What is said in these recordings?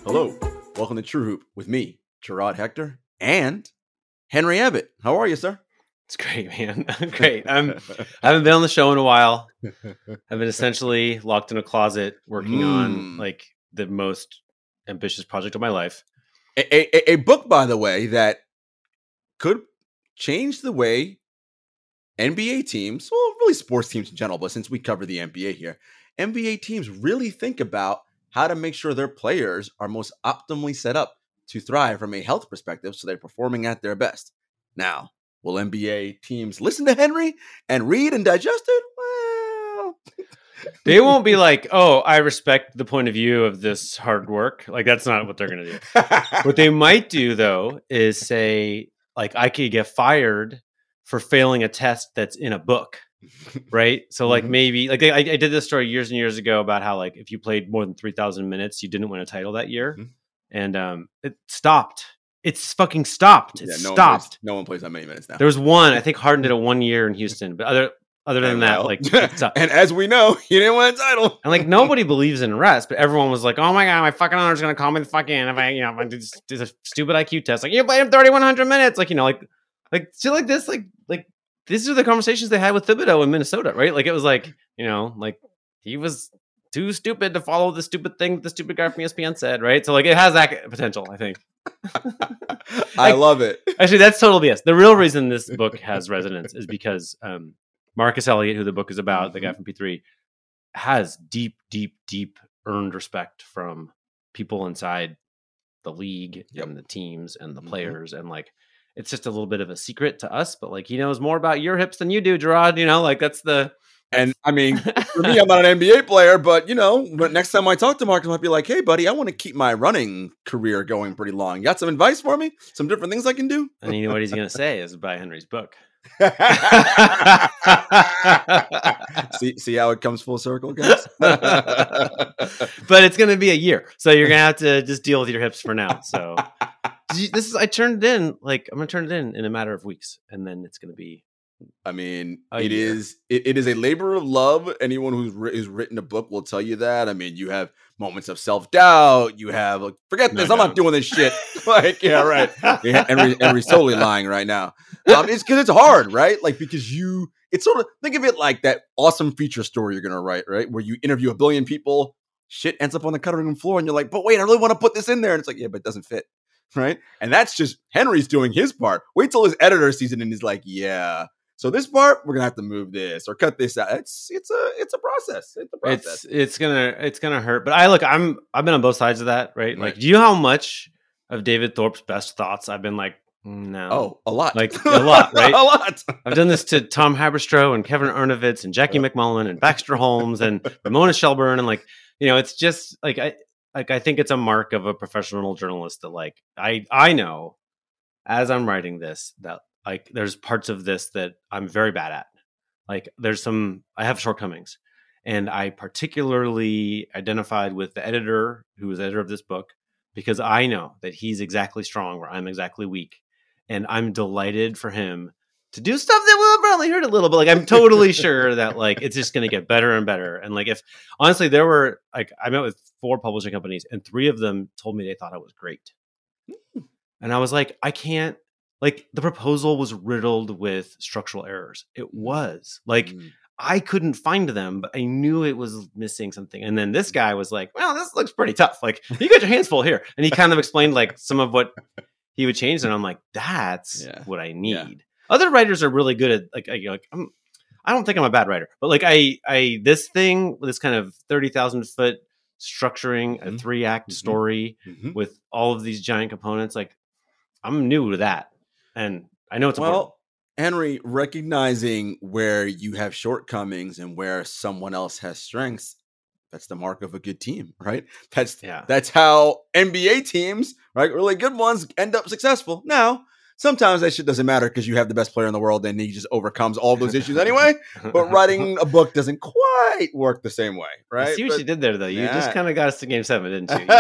Hello, welcome to True Hoop with me, Gerard Hector, and Henry Abbott. How are you, sir? It's great, man. I'm great. I haven't been on the show in a while. I've been essentially locked in a closet working on like the most ambitious project of my life. A book, by the way, that could change the way NBA teams, well, really sports teams in general, but since we cover the NBA here, NBA teams really think about how to make sure their players are most optimally set up to thrive from a health perspective so they're performing at their best. Now, will NBA teams listen to Henry and read and digest it? Well, they won't be like, oh, I respect the point of view of this hard work. Like, that's not what they're going to do. What they might do, though, is say, like, I could get fired for failing a test that's in a book. Right. So like maybe like I did this story years and years ago about how like if you played more than 3,000 minutes, you didn't win a title that year. And it stopped. It's fucking stopped. It stopped. No one plays that many minutes now. There was one. I think Harden did a 1 year in Houston. But other than that, like and as we know, he didn't win a title. And like nobody believes in rest, but everyone was like, oh my God, my fucking owner's gonna call me the fucking if I do a stupid IQ test. Like you played him 3,100 minutes. Like, like shit like this, like these are the conversations they had with Thibodeau in Minnesota, right? Like it was like, like he was too stupid to follow the stupid thing the stupid guy from ESPN said, right? So like it has that potential, I think. I love it. Actually, that's total BS. The real reason this book has resonance is because Marcus Elliott, who the book is about, the guy from P3, has deep, deep, deep earned respect from people inside the league and the teams and the players and like it's just a little bit of a secret to us, but like he knows more about your hips than you do, Gerard. Like that's the. And I mean, for me, I'm not an NBA player, but but next time I talk to Mark, I might be like, "Hey, buddy, I want to keep my running career going pretty long. You got some advice for me? Some different things I can do?" And you know what he's gonna say is buy Henry's book. See how it comes full circle, guys. But it's gonna be a year, so you're gonna have to just deal with your hips for now. So. I turned it in, I'm going to turn it in a matter of weeks, and then it's going to be. I mean, it is a labor of love. Anyone who's written a book will tell you that. I mean, you have moments of self-doubt. You have forget this. I'm not doing this shit. Yeah, right. Henry's totally lying right now. It's because it's hard, right? Like because it's sort of think of it like that awesome feature story you're going to write, right? Where you interview a billion people, shit ends up on the cutting room floor, and you're like, but wait, I really want to put this in there, and it's like, yeah, but it doesn't fit. Right. And that's just Henry's doing his part. Wait till his editor sees it and he's like, yeah. So this part, we're going to have to move this or cut this out. It's a process. It's a process. It's gonna hurt. But I've been on both sides of that. Right. Like, do you know how much of David Thorpe's best thoughts I've been like, no. Oh, a lot. Like a lot, right? A lot. I've done this to Tom Haberstroh and Kevin Ernovitz and Jackie McMullen and Baxter Holmes and Ramona Shelburne. And like, it's just like, I think it's a mark of a professional journalist that like I know as I'm writing this that like there's parts of this that I'm very bad at. Like I have shortcomings, and I particularly identified with the editor who was editor of this book because I know that he's exactly strong where I'm exactly weak, and I'm delighted for him to do stuff that will probably hurt a little bit. Like I'm totally sure that like it's just going to get better and better. And like if honestly there were like I met with 4 publishing companies and 3 of them told me they thought I was great. And I was like, I can't like the proposal was riddled with structural errors. It was like I couldn't find them, but I knew it was missing something. And then this guy was like, well, this looks pretty tough. Like you got your hands full here. And he kind of explained like some of what he would change. And I'm like, that's what I need. Yeah. Other writers are really good at I don't think I'm a bad writer, but like this kind of 30,000 foot structuring a 3-act story with all of these giant components. Like I'm new to that, and I know it's important. Henry, recognizing where you have shortcomings and where someone else has strengths, that's the mark of a good team, right? That's how NBA teams, right, really good ones end up successful. Now, sometimes that shit doesn't matter because you have the best player in the world and he just overcomes all those issues anyway. But writing a book doesn't quite work the same way, right? I see what you did there, though. You just kind of got us to Game 7, didn't you?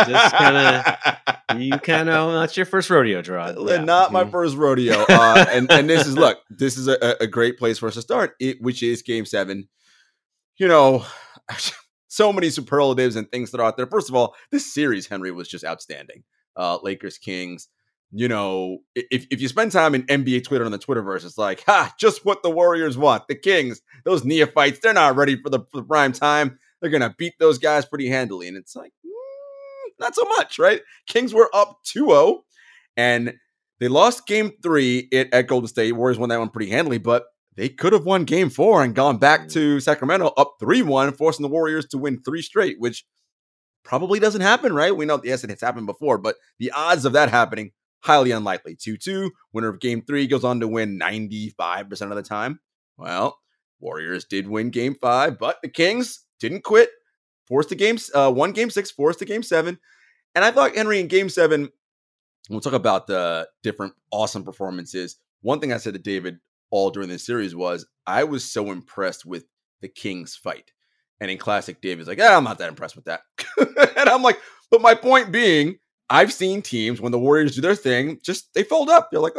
You kind of, that's your first rodeo, Gerard. Not my first rodeo. And this is a great place for us to start, which is Game 7. so many superlatives and things that are out there. First of all, this series, Henry, was just outstanding. Lakers Kings. You know, if you spend time in NBA Twitter on the Twitterverse, it's like, just what the Warriors want. The Kings, those neophytes, they're not ready for the prime time. They're going to beat those guys pretty handily. And it's like, not so much, right? Kings were up 2-0, and they lost game 3 at Golden State. Warriors won that one pretty handily, but they could have won game 4 and gone back to Sacramento up 3-1, forcing the Warriors to win 3 straight, which probably doesn't happen, right? We know, yes, it has happened before, but the odds of that happening, highly unlikely. 2-2, winner of game 3 goes on to win 95% of the time. Well, Warriors did win game 5, but the Kings didn't quit. Forced the games, won game 6, forced the game 7. And I thought, Henry, in game 7, we'll talk about the different awesome performances. One thing I said to David all during this series was I was so impressed with the Kings fight. And in classic David's like, I'm not that impressed with that. And I'm like, but my point being, I've seen teams when the Warriors do their thing, just they fold up. They're like,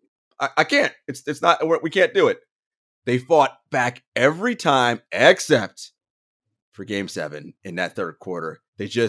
I can't. It's not, we can't do it. They fought back every time except for game 7 in that third quarter.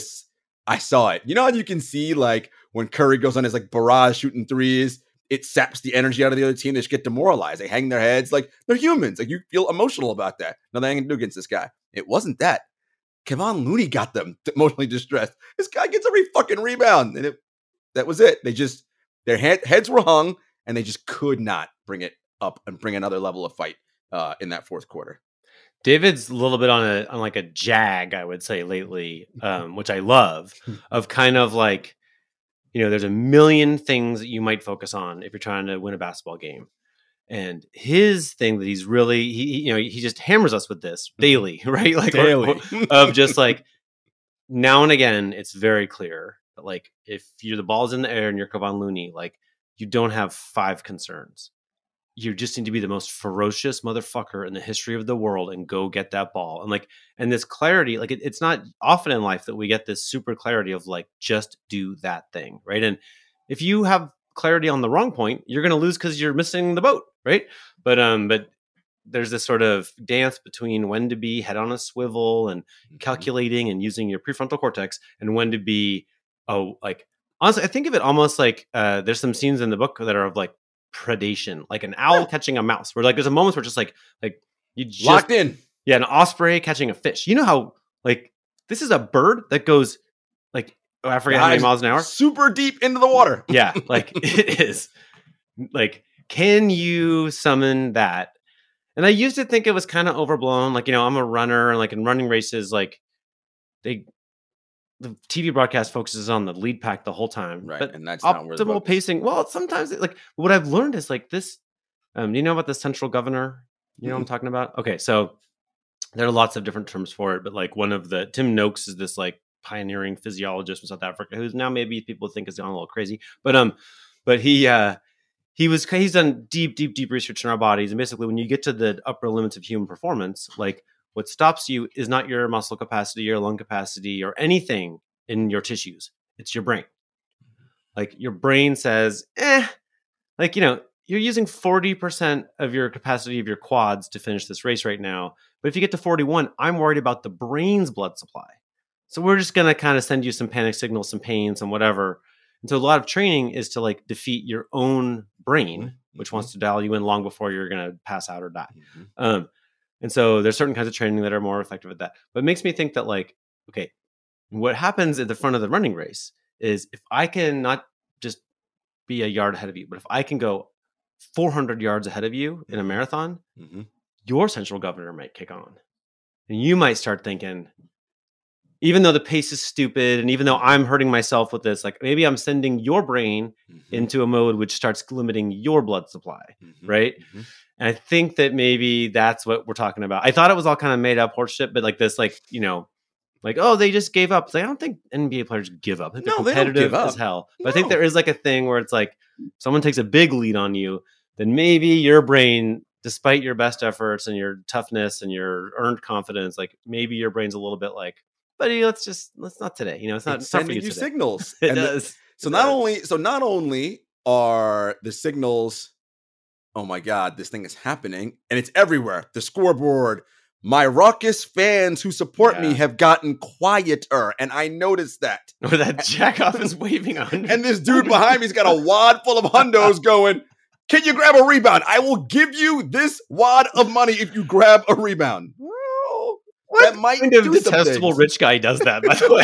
I saw it. You know how you can see like when Curry goes on his like barrage shooting threes, it saps the energy out of the other team. They just get demoralized. They hang their heads like they're humans. Like you feel emotional about that. Nothing I can do against this guy. It wasn't that. Kevon Looney got them emotionally distressed. This guy gets every fucking rebound. And that was it. Their heads were hung and they just could not bring it up and bring another level of fight in that fourth quarter. David's a little bit on like a jag, I would say, lately, which I love, of kind of like, you know, there's a million things that you might focus on if you're trying to win a basketball game. And his thing that he's really, he just hammers us with this daily, right? Like daily of just like now and again, it's very clear that like if the ball's in the air and you're Kevon Looney, like you don't have 5 concerns. You just need to be the most ferocious motherfucker in the history of the world and go get that ball. And this clarity, like it's not often in life that we get this super clarity of like, just do that thing. Right. And if you have clarity on the wrong point, you're going to lose because you're missing the boat. Right. But there's this sort of dance between when to be head on a swivel and calculating and using your prefrontal cortex and when to be, like, honestly, I think of it almost like there's some scenes in the book that are of like, predation, like an owl catching a mouse, where like there's a moment where just like you just locked in. Yeah, an osprey catching a fish. You know how like this is a bird that goes like I forget how many miles an hour, super deep into the water. Yeah, like it is. Like, can you summon that? And I used to think it was kind of overblown. Like, you know, I'm a runner, and like in running races, like the TV broadcast focuses on the lead pack the whole time, right? But and that's not where the optimal pacing. Well, sometimes like what I've learned is like this. Do you know about the central governor? You know what I'm talking about? Okay, so there are lots of different terms for it, but like one of the Tim Noakes is this like pioneering physiologist from South Africa who's now maybe people think is gone a little crazy, but he's done deep research in our bodies, and basically when you get to the upper limits of human performance, like what stops you is not your muscle capacity, your lung capacity, or anything in your tissues. It's your brain. Like your brain says, like, you know, you're using 40% of your capacity of your quads to finish this race right now. But if you get to 41, I'm worried about the brain's blood supply. So we're just going to kind of send you some panic signals, some pain, some whatever. And so a lot of training is to like defeat your own brain, which wants to dial you in long before you're going to pass out or die. And so there's certain kinds of training that are more effective at that. But it makes me think that like, okay, what happens at the front of the running race is if I can not just be a yard ahead of you, but if I can go 400 yards ahead of you in a marathon, your central governor might kick on. And you might start thinking, even though the pace is stupid and even though I'm hurting myself with this, like maybe I'm sending your brain into a mode which starts limiting your blood supply, right? And I think that maybe that's what we're talking about. I thought it was all kind of made up horseshit, but like this, like, you know, like, oh, they just gave up. It's like, I don't think NBA players give up. They're competitive as hell. But I think there is like a thing where it's like someone takes a big lead on you, then maybe your brain, despite your best efforts and your toughness and your earned confidence, like maybe your brain's a little bit like, buddy, let's not today. You know, it's not sending you today. Signals. It does. Not only are the signals, oh my God, this thing is happening, and it's everywhere. The scoreboard, my raucous fans who support me have gotten quieter, and I noticed that. Or that jackoff is waving on. And this dude behind me's got a wad full of hundos going, can you grab a rebound? I will give you this wad of money if you grab a rebound. Well, what that might kind of detestable rich guy does that, by the way?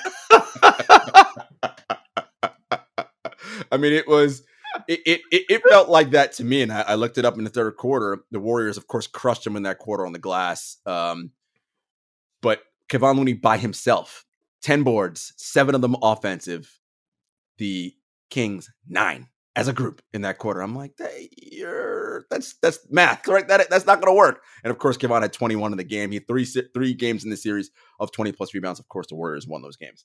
I mean, it felt like that to me, and I looked it up in the third quarter. The Warriors, of course, crushed him in that quarter on the glass. But Kevon Looney by himself, 10 boards, 7 of them offensive. The Kings 9 as a group in that quarter. I'm like, that's math, right? That's not going to work. And of course, Kevon had 21 in the game. He had three games in the series of 20 plus rebounds. Of course, the Warriors won those games.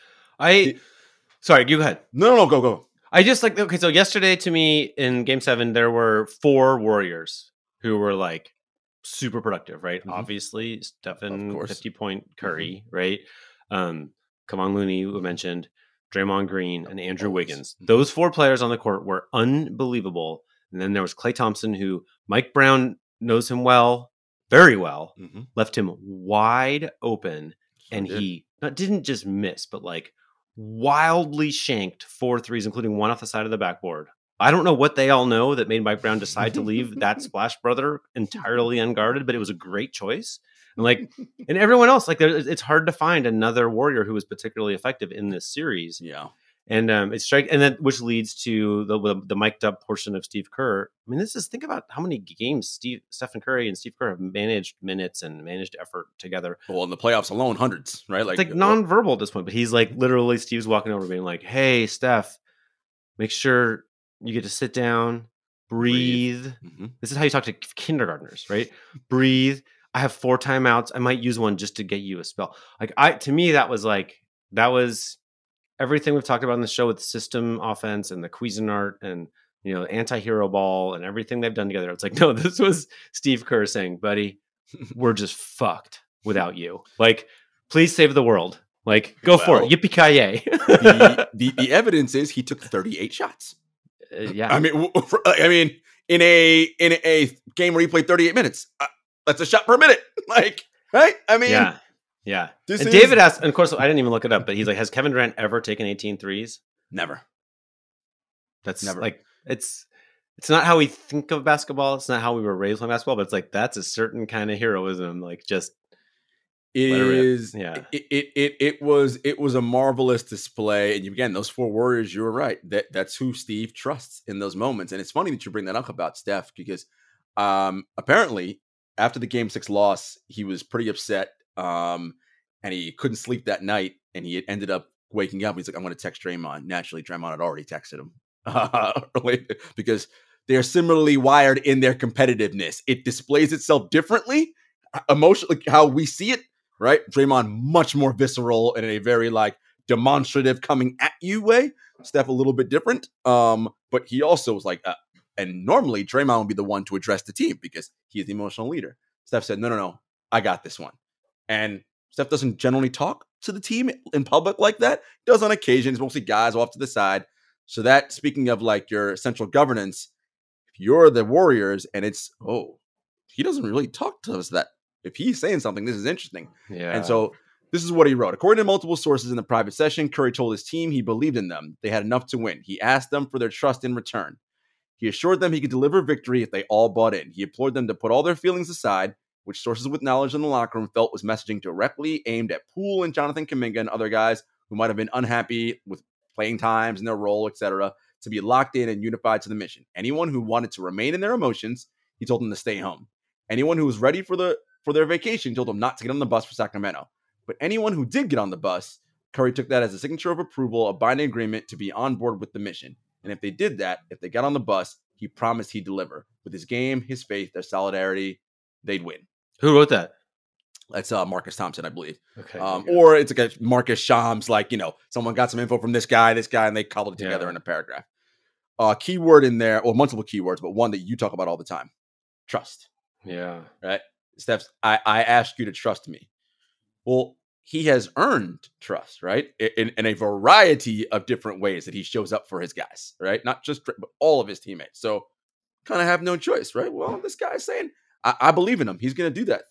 Sorry, you go ahead. No, go. I just okay. So yesterday, to me, in Game 7, there were 4 Warriors who were like super productive, right? Mm-hmm. Obviously, Stephen 50-point Curry, mm-hmm. right? Kevon Looney, we mentioned, Draymond Green, and Andrew Wiggins. Mm-hmm. Those 4 players on the court were unbelievable. And then there was Klay Thompson, who Mike Brown knows him well, very well, mm-hmm. left him wide open, and he didn't just miss, but like wildly shanked 4 threes, including one off the side of the backboard. I don't know what they all know that made Mike Brown decide to leave that Splash Brother entirely unguarded, but it was a great choice. And and everyone else, it's hard to find another Warrior who was particularly effective in this series. Yeah. And which leads to the mic'd up portion of Steve Kerr. I mean, think about how many games Stephen Curry and Steve Kerr have managed minutes and managed effort together. Well, in the playoffs alone, hundreds, right? It's nonverbal at this point, but he's literally Steve's walking over being like, hey, Steph, make sure you get to sit down, breathe. Mm-hmm. This is how you talk to kindergartners, right? Breathe. I have 4 timeouts. I might use one just to get you a spell. To me, that was everything we've talked about in the show with system offense and the Cuisinart and, anti-hero ball and everything they've done together. It's like, no, this was Steve Kerr saying, buddy, we're just fucked without you. Please save the world. Go for it. Yippee-ki-yay. the evidence is he took 38 shots. Yeah. I mean, in a game where he played 38 minutes, that's a shot per minute. Right? I mean, yeah. David asked, and of course, I didn't even look it up, but he's like, has Kevin Durant ever taken 18 threes? Never. That's never. It's not how we think of basketball. It's not how we were raised playing basketball, but it's that's a certain kind of heroism. It was a marvelous display. And again, those 4 Warriors, you were right. That's who Steve trusts in those moments. And it's funny that you bring that up about Steph, because apparently after the Game 6 loss, he was pretty upset. And he couldn't sleep that night, and he ended up waking up. He's like, I'm going to text Draymond. Naturally, Draymond had already texted him because they're similarly wired in their competitiveness. It displays itself differently emotionally, how we see it, right? Draymond much more visceral and in a very demonstrative coming at you way. Steph a little bit different. But he also was and normally Draymond would be the one to address the team because he is the emotional leader. Steph said, no, I got this one. And Steph doesn't generally talk to the team in public like that. He does on occasion. It's mostly guys off to the side. So that, speaking of your central governance, if you're the Warriors and he doesn't really talk to us that. If he's saying something, this is interesting. Yeah. And so this is what he wrote. According to multiple sources in the private session, Curry told his team he believed in them. They had enough to win. He asked them for their trust in return. He assured them he could deliver victory if they all bought in. He implored them to put all their feelings aside, which sources with knowledge in the locker room felt was messaging directly aimed at Poole and Jonathan Kuminga and other guys who might have been unhappy with playing times and their role, etc., to be locked in and unified to the mission. Anyone who wanted to remain in their emotions, he told them to stay home. Anyone who was ready for their vacation, he told them not to get on the bus for Sacramento. But anyone who did get on the bus, Curry took that as a signature of approval, a binding agreement to be on board with the mission. And if they did that, if they got on the bus, he promised he'd deliver. With his game, his faith, their solidarity, they'd win. Who wrote that? That's Marcus Thompson, I believe. Okay. Or it's a Marcus Shams, someone got some info from this guy, and they cobbled it together in a paragraph. Keyword in there, or multiple keywords, but one that you talk about all the time. Trust. Yeah. Right? Steph's, I ask you to trust me. Well, he has earned trust, right? In a variety of different ways that he shows up for his guys, right? Not just, but all of his teammates. So kind of have no choice, right? Well, this guy's saying, I believe in him. He's going to do that thing.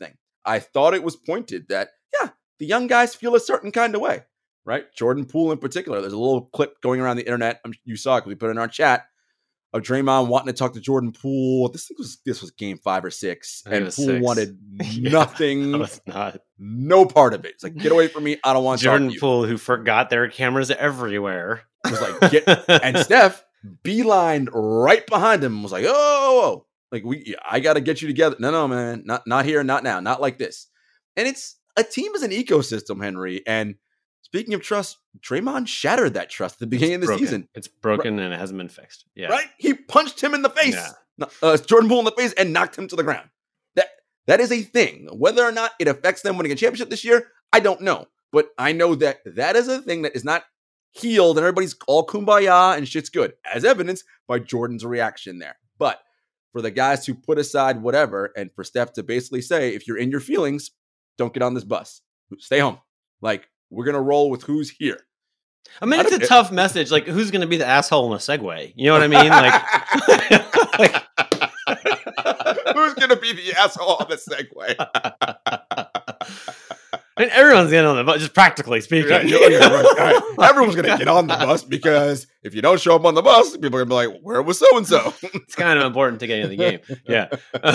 I thought it was pointed that, yeah, the young guys feel a certain kind of way, right? Jordan Poole in particular. There's a little clip going around the internet. You saw it because we put it in our chat of Draymond wanting to talk to Jordan Poole. This was game 5 or 6, and Poole wanted nothing, no part of it. It's like, get away from me. I don't want to talk to you. Jordan Poole, who forgot there are cameras everywhere, was like, and Steph beelined right behind him. Was like, oh, like I got to get you together. No, man, not here, not now, not like this. And it's a team is an ecosystem, Henry. And speaking of trust, Draymond shattered that trust at the beginning of the season. It's broken and it hasn't been fixed. Yeah. Right? He punched him in the face. Yeah. Jordan Poole in the face and knocked him to the ground. That is a thing. Whether or not it affects them winning a championship this year, I don't know. But I know that is a thing that is not healed and everybody's all kumbaya and shit's good, as evidenced by Jordan's reaction there. But for the guys who put aside whatever and for Steph to basically say, if you're in your feelings, don't get on this bus. Stay home. Like, we're going to roll with who's here. I mean, it's a tough message. Like, who's going to be the asshole in a Segway? You know what I mean? Like, who's going to be the asshole on the Segway? I mean, everyone's getting on the bus, just practically speaking. Right. Everyone's going to get on the bus because if you don't show up on the bus, people are going to be like, where was so-and-so? It's kind of important to get in the game. Yeah.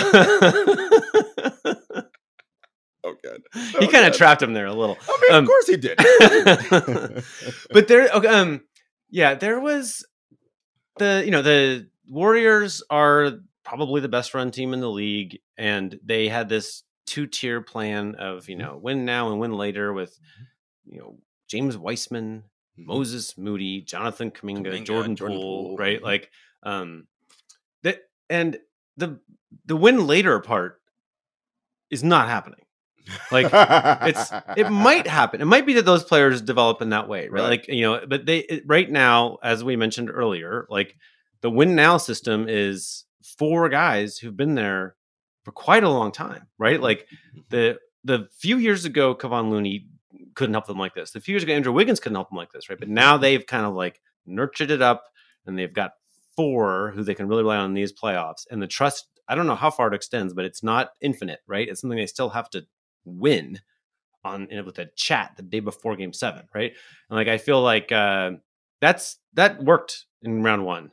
Oh, good. He kind of trapped him there a little. I mean, of course he did. But there, there was the Warriors are probably the best run team in the league, and they had this 2-tier plan of win now and win later with James Wiseman, Moses Moody, Jonathan Kuminga, Jordan Poole, right? Like that, and the win later part is not happening. Like it might happen. It might be that those players develop in that way, right? Like, but they right now, as we mentioned earlier, like the win now system is 4 guys who've been there for quite a long time, right? Like the few years ago, Kevon Looney couldn't help them like this. The few years ago, Andrew Wiggins couldn't help them like this, right? But now they've kind of like nurtured it up, and they've got 4 who they can really rely on in these playoffs. And the trust, I don't know how far it extends, but it's not infinite, right? It's something they still have to win on with a chat the day before Game 7, right? And like I feel like that worked in round 1.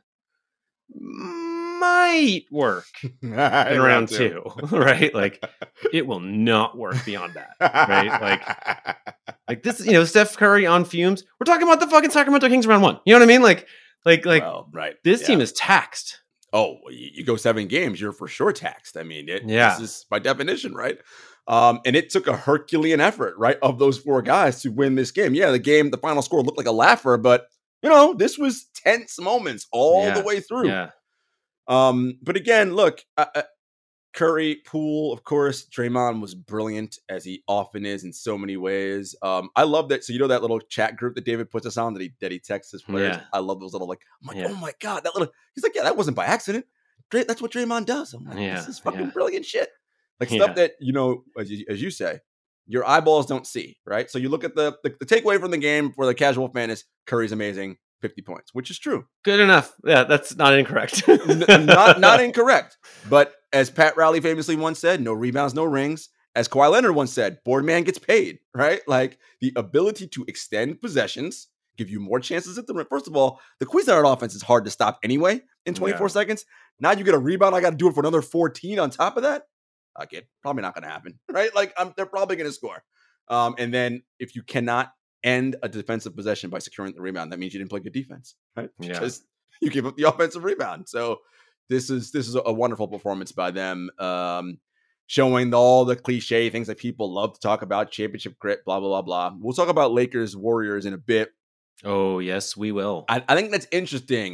Might work in round 2, right? Like it will not work beyond that, right? Like this, Steph Curry on fumes. We're talking about the fucking Sacramento Kings round 1. You know what I mean? Like, well, right. This team is taxed. Oh, you go 7 games, you're for sure taxed. I mean, this is by definition, right? And it took a Herculean effort, right, of those 4 guys to win this game. Yeah, the final score looked like a laugher, but this was tense moments all the way through. Yeah. But again, look, Curry, Poole, of course, Draymond was brilliant, as he often is in so many ways. I love that. So that little chat group that David puts us on that he texts his players. Yeah. I love those little I'm like, oh my God, that little. He's like, yeah, that wasn't by accident. That's what Draymond does. I'm like, this is fucking brilliant shit. Like stuff that as you say, your eyeballs don't see, right? So you look at the takeaway from the game for the casual fan is Curry's amazing. 50 points, which is true. Good enough. Yeah, that's not incorrect. not incorrect. But as Pat Riley famously once said, no rebounds, no rings. As Kawhi Leonard once said, board man gets paid, right? Like the ability to extend possessions, give you more chances at the rim. First of all, the Cuisinart offense is hard to stop anyway in 24 seconds. Now you get a rebound. I got to do it for another 14 on top of that. Okay, probably not going to happen, right? Like they're probably going to score. And then if you cannot end a defensive possession by securing the rebound, that means you didn't play good defense, right? Because you give up the offensive rebound. So this is a wonderful performance by them, showing all the cliche things that people love to talk about, championship grit, blah, blah, blah, blah. We'll talk about Lakers Warriors in a bit. Oh, yes, we will. I think that's interesting.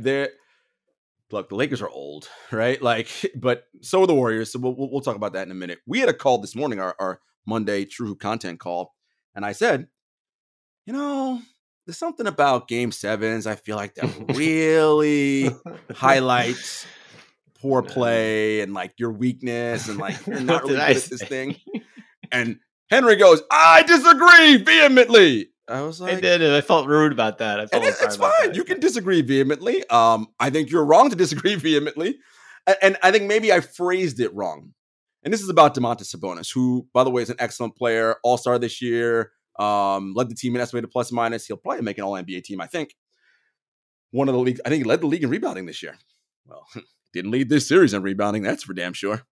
Look, the Lakers are old, right? Like, but so are the Warriors. So we'll talk about that in a minute. We had a call this morning, our Monday True Hoop content call, and I said, there's something about Game 7s. I feel like that really highlights poor play and like your weakness and like you're not really good at this thing. And Henry goes, I disagree vehemently. I was like, I did, and I felt rude about that. It's fine. You can disagree vehemently. I think you're wrong to disagree vehemently. And I think maybe I phrased it wrong. And this is about Domantas Sabonis, who, by the way, is an excellent player, all-star this year, led the team in estimated plus minus. He'll probably make an all-NBA team, I think. I think he led the league in rebounding this year. Well, didn't lead this series in rebounding, that's for damn sure.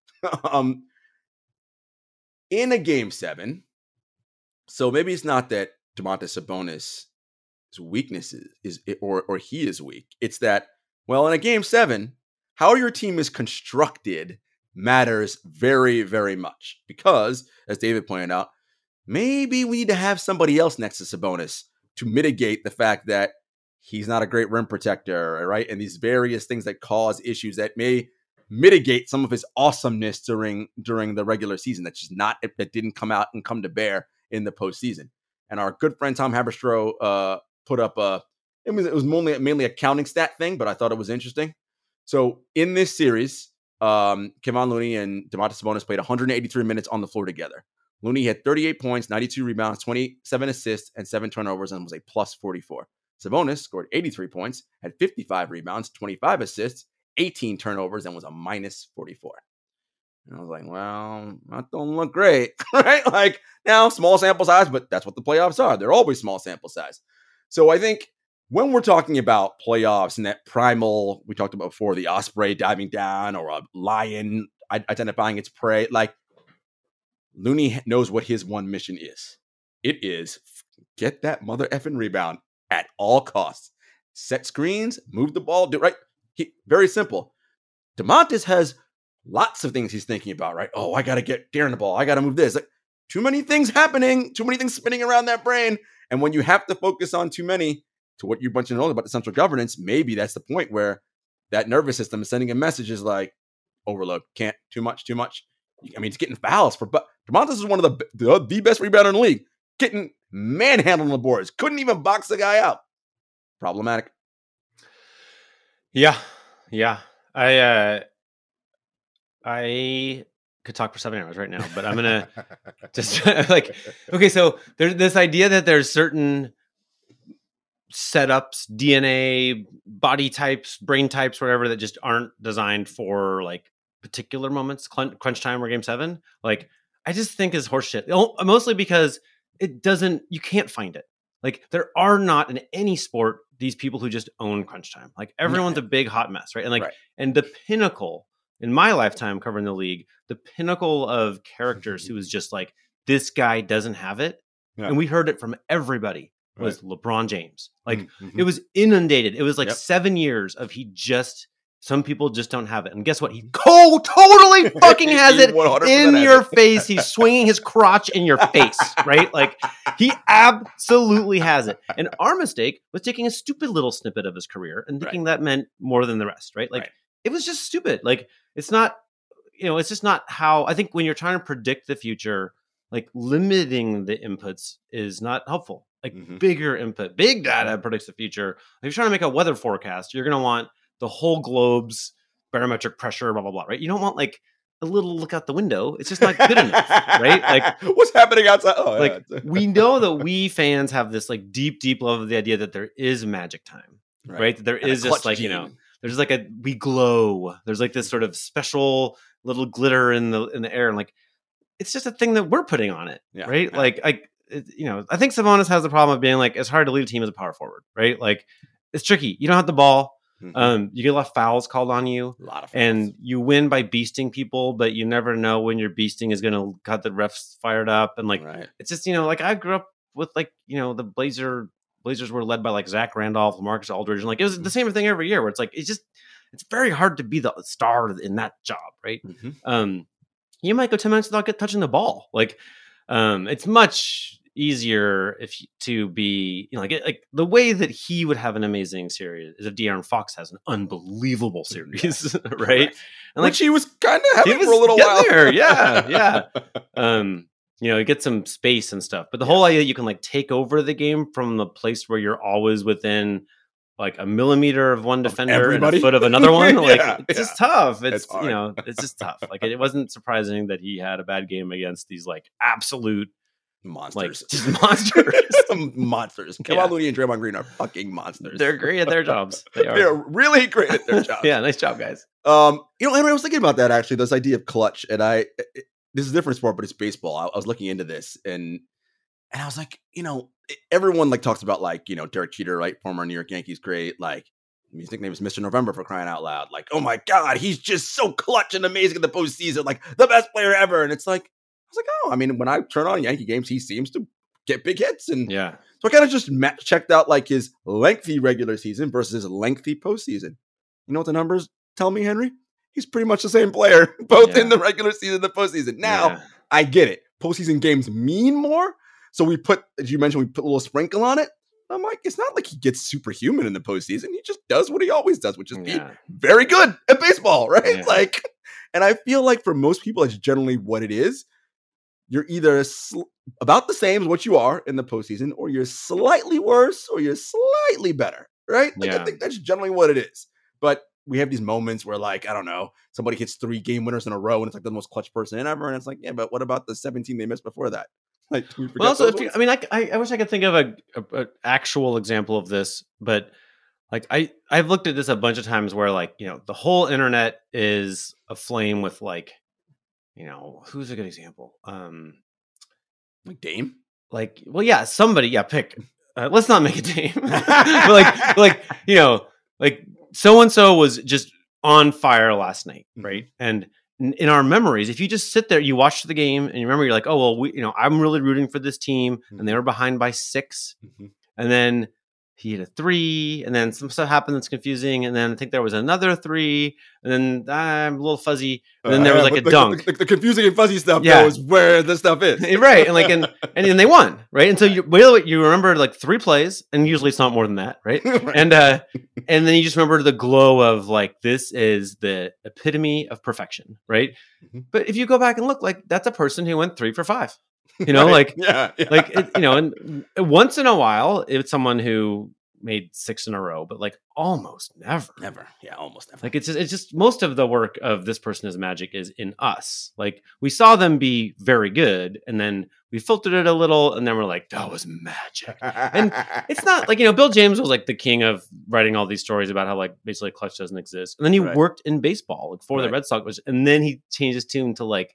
In a game 7, so maybe it's not that Domantas Sabonis' weakness or he is weak. It's that, well, in a game 7, how your team is constructed matters very, very much. Because, as David pointed out, maybe we need to have somebody else next to Sabonis to mitigate the fact that he's not a great rim protector, right? And these various things that cause issues that may mitigate some of his awesomeness during the regular season. That didn't come out and come to bear in the postseason. And our good friend Tom Haberstroh put up it was mainly a counting stat thing, but I thought it was interesting. So in this series, Kevon Looney and Domantas Sabonis played 183 minutes on the floor together. Looney had 38 points, 92 rebounds, 27 assists, and 7 turnovers, and was a plus 44. Sabonis scored 83 points, had 55 rebounds, 25 assists, 18 turnovers, and was a minus 44. And I was like, well, that don't look great, right? Like, now, small sample size, but that's what the playoffs are. They're always small sample size. So I think when we're talking about playoffs and that primal, we talked about before, the osprey diving down or a lion identifying its prey, like, Looney knows what his one mission is. It is get that mother effing rebound at all costs. Set screens, move the ball, do right. Very simple. Domantas has lots of things he's thinking about, right? Oh, I got to get Darren the ball. I got to move this. Like, too many things happening, too many things spinning around that brain. And when you have to focus on too many, to what you mentioned earlier about the central governance, maybe that's the point where that nervous system is sending a message is like, overload, can't, too much. I mean, it's getting fouls but Domantas is one of the best rebounder in the league, getting manhandled on the boards, couldn't even box the guy out. Problematic. Yeah. I could talk for 7 hours right now, but I'm gonna just like, okay, so there's this idea that there's certain setups, DNA, body types, brain types, whatever, that just aren't designed for like particular moments, crunch time or game 7. Like, I just think is horseshit. Mostly because you can't find it. Like, there are not in any sport these people who just own crunch time. Like, everyone's a big hot mess, right? And like, and the pinnacle in my lifetime covering the league, the pinnacle of characters who was just like, this guy doesn't have it. Yeah. And we heard it from everybody was LeBron James. Like, it was inundated. It was like 7 years of some people just don't have it. And guess what? He totally fucking has it in your face. He's swinging his crotch in your face, right? Like, he absolutely has it. And our mistake was taking a stupid little snippet of his career and thinking that meant more than the rest, right? Like, it was just stupid. Like, it's not, it's just not how, I think when you're trying to predict the future, like, limiting the inputs is not helpful. Like, bigger input, big data predicts the future. If you're trying to make a weather forecast, you're going to want the whole globe's barometric pressure, blah, blah, blah, right? You don't want like a little look out the window. It's just not good enough, right? Like, what's happening outside? We know that we fans have this like deep, deep love of the idea that there is magic time, right? That there is just like, there's like we glow. There's like this sort of special little glitter in the air. And like, it's just a thing that we're putting on it, right? Yeah. Like, I think Sabonis has the problem of being like, it's hard to lead a team as a power forward, right? Like, it's tricky. You don't have the ball. You get a lot of fouls called on you, and you win by beasting people, but you never know when your beasting is going to cut the refs fired up. And like, it's just, like, I grew up with like, the Blazers were led by like Zach Randolph, Marcus Aldridge. And like, it was the same thing every year where it's like, it's very hard to be the star in that job. Right. You might go 10 minutes without touching the ball. Like, it's much easier to be, like the way that he would have an amazing series is if De'Aaron Fox has an unbelievable series, right? And like, he was kind of having for a little while. There, yeah. You get some space and stuff, but the whole idea that you can like take over the game from the place where you're always within like a millimeter of one defender and a foot of another one, like it's just tough. It's it's just tough. Like, it wasn't surprising that he had a bad game against these like absolute monsters. Like, monsters. Monsters. Kevon Looney and Draymond Green are fucking monsters. They're great at their jobs. They're really great at their jobs. Yeah, nice job, guys. Henry, I was thinking about that actually. This idea of clutch, and this is a different sport, but it's baseball. I was looking into this, and I was like, everyone like talks about like Derek Jeter, right, former New York Yankees great, like his nickname is Mr. November for crying out loud. Like, oh my God, he's just so clutch and amazing in the postseason, like the best player ever. And it's like, I was like, oh, I mean, when I turn on Yankee games, he seems to get big hits, and yeah. So I kind of just checked out like his lengthy regular season versus his lengthy postseason. You know what the numbers tell me, Henry? He's pretty much the same player, both in the regular season and the postseason. Now, I get it. Postseason games mean more. So as you mentioned, we put a little sprinkle on it. I'm like, it's not like he gets superhuman in the postseason. He just does what he always does, which is be very good at baseball, right? Yeah. Like, and I feel like for most people, that's generally what it is. You're either about the same as what you are in the postseason, or you're slightly worse, or you're slightly better, right? Like, I think that's generally what it is. But we have these moments where, like, I don't know, somebody hits 3 game winners in a row, and it's like the most clutch person ever. And it's like, yeah, but what about the 17 they missed before that? Like, well, also, I wish I could think of a actual example of this, but like I've looked at this a bunch of times where, like, the whole internet is aflame with, like, who's a good example? Like Dame? Like, well, yeah, somebody, pick. Let's not make a Dame. but like so-and-so was just on fire last night, right? And in our memories, if you just sit there, you watch the game and you remember, you're like, oh, well, I'm really rooting for this team, and they were behind by 6. And then he hit a 3, and then some stuff happened that's confusing, and then I think there was another 3, and then I'm a little fuzzy, and then there was like a dunk. The confusing and fuzzy stuff though is where the stuff is. Right, and like and then they won, right? And so you remember like 3 plays, and usually it's not more than that, right? Right. And then you just remember the glow of, like, this is the epitome of perfection, right? But if you go back and look, like, that's a person who went 3 for 5. Right. Like, and once in a while, it's someone who made 6 in a row, but like almost never. Almost never. Like, it's just most of the work of this person is magic is in us. Like, we saw them be very good, and then we filtered it a little, and then we're like, that was magic. And it's not like, Bill James was like the king of writing all these stories about how, like, basically clutch doesn't exist. And then he worked in baseball, like, for the Red Sox, and then he changed his tune to like,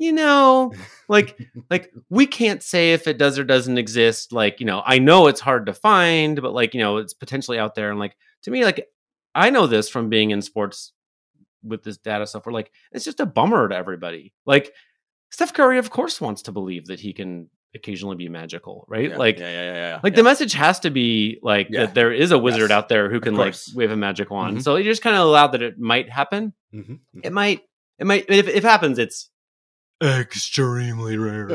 like we can't say if it does or doesn't exist. Like, I know it's hard to find, but like, it's potentially out there. And like, to me, like, I know this from being in sports with this data stuff, where like, it's just a bummer to everybody. Like, Steph Curry, of course, wants to believe that he can occasionally be magical, right? Like, the message has to be like that there is a wizard out there who can like wave a magic wand. So you just kind of allow that it might happen. It might. If it happens, it's extremely rare.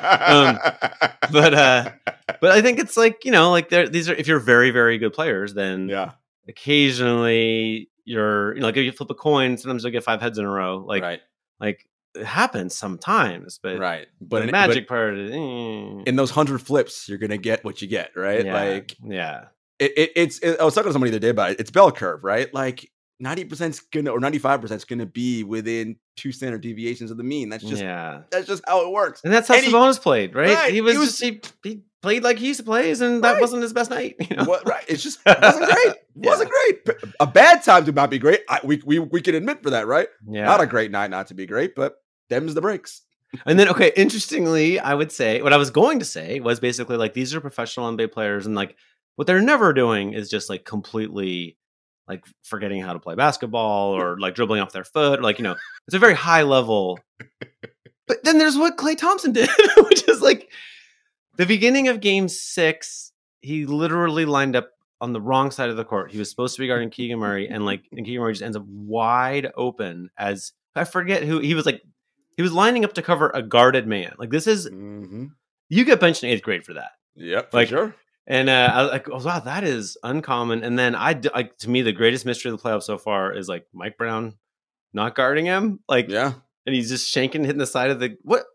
But I think it's like, like these are, if you're very, very good players, then occasionally you're, like, if you flip a coin, sometimes you'll get 5 heads in a row. Like, like it happens sometimes, but but the magic part in those 100 flips, you're gonna get what you get, right? Like, it's I was talking to somebody the other day about it. It's bell curve, right? Like 90% is gonna, or 95% is gonna be within 2 standard deviations of the mean. That's just how it works. And that's how Sabonis played, right? He played like he used to play, and that wasn't his best night. It's just wasn't great. Wasn't great. A bad time to not be great. We can admit for that, right? Not a great night not to be great, but them's the breaks. And then, okay, interestingly, I would say what I was going to say was basically like, these are professional NBA players, and like what they're never doing is just like completely like forgetting how to play basketball or like dribbling off their foot. Like, it's a very high level. But then there's what Klay Thompson did, which is like the beginning of game 6, he literally lined up on the wrong side of the court. He was supposed to be guarding Keegan Murray, and Keegan Murray just ends up wide open as, I forget who he was, like, he was lining up to cover a guarded man. Like, this is, you get benched in 8th grade for that. Yep, like, for sure. And I was like, oh, wow, that is uncommon. And then to me, the greatest mystery of the playoffs so far is like Mike Brown not guarding him. Like, and he's just hitting the side of the, what?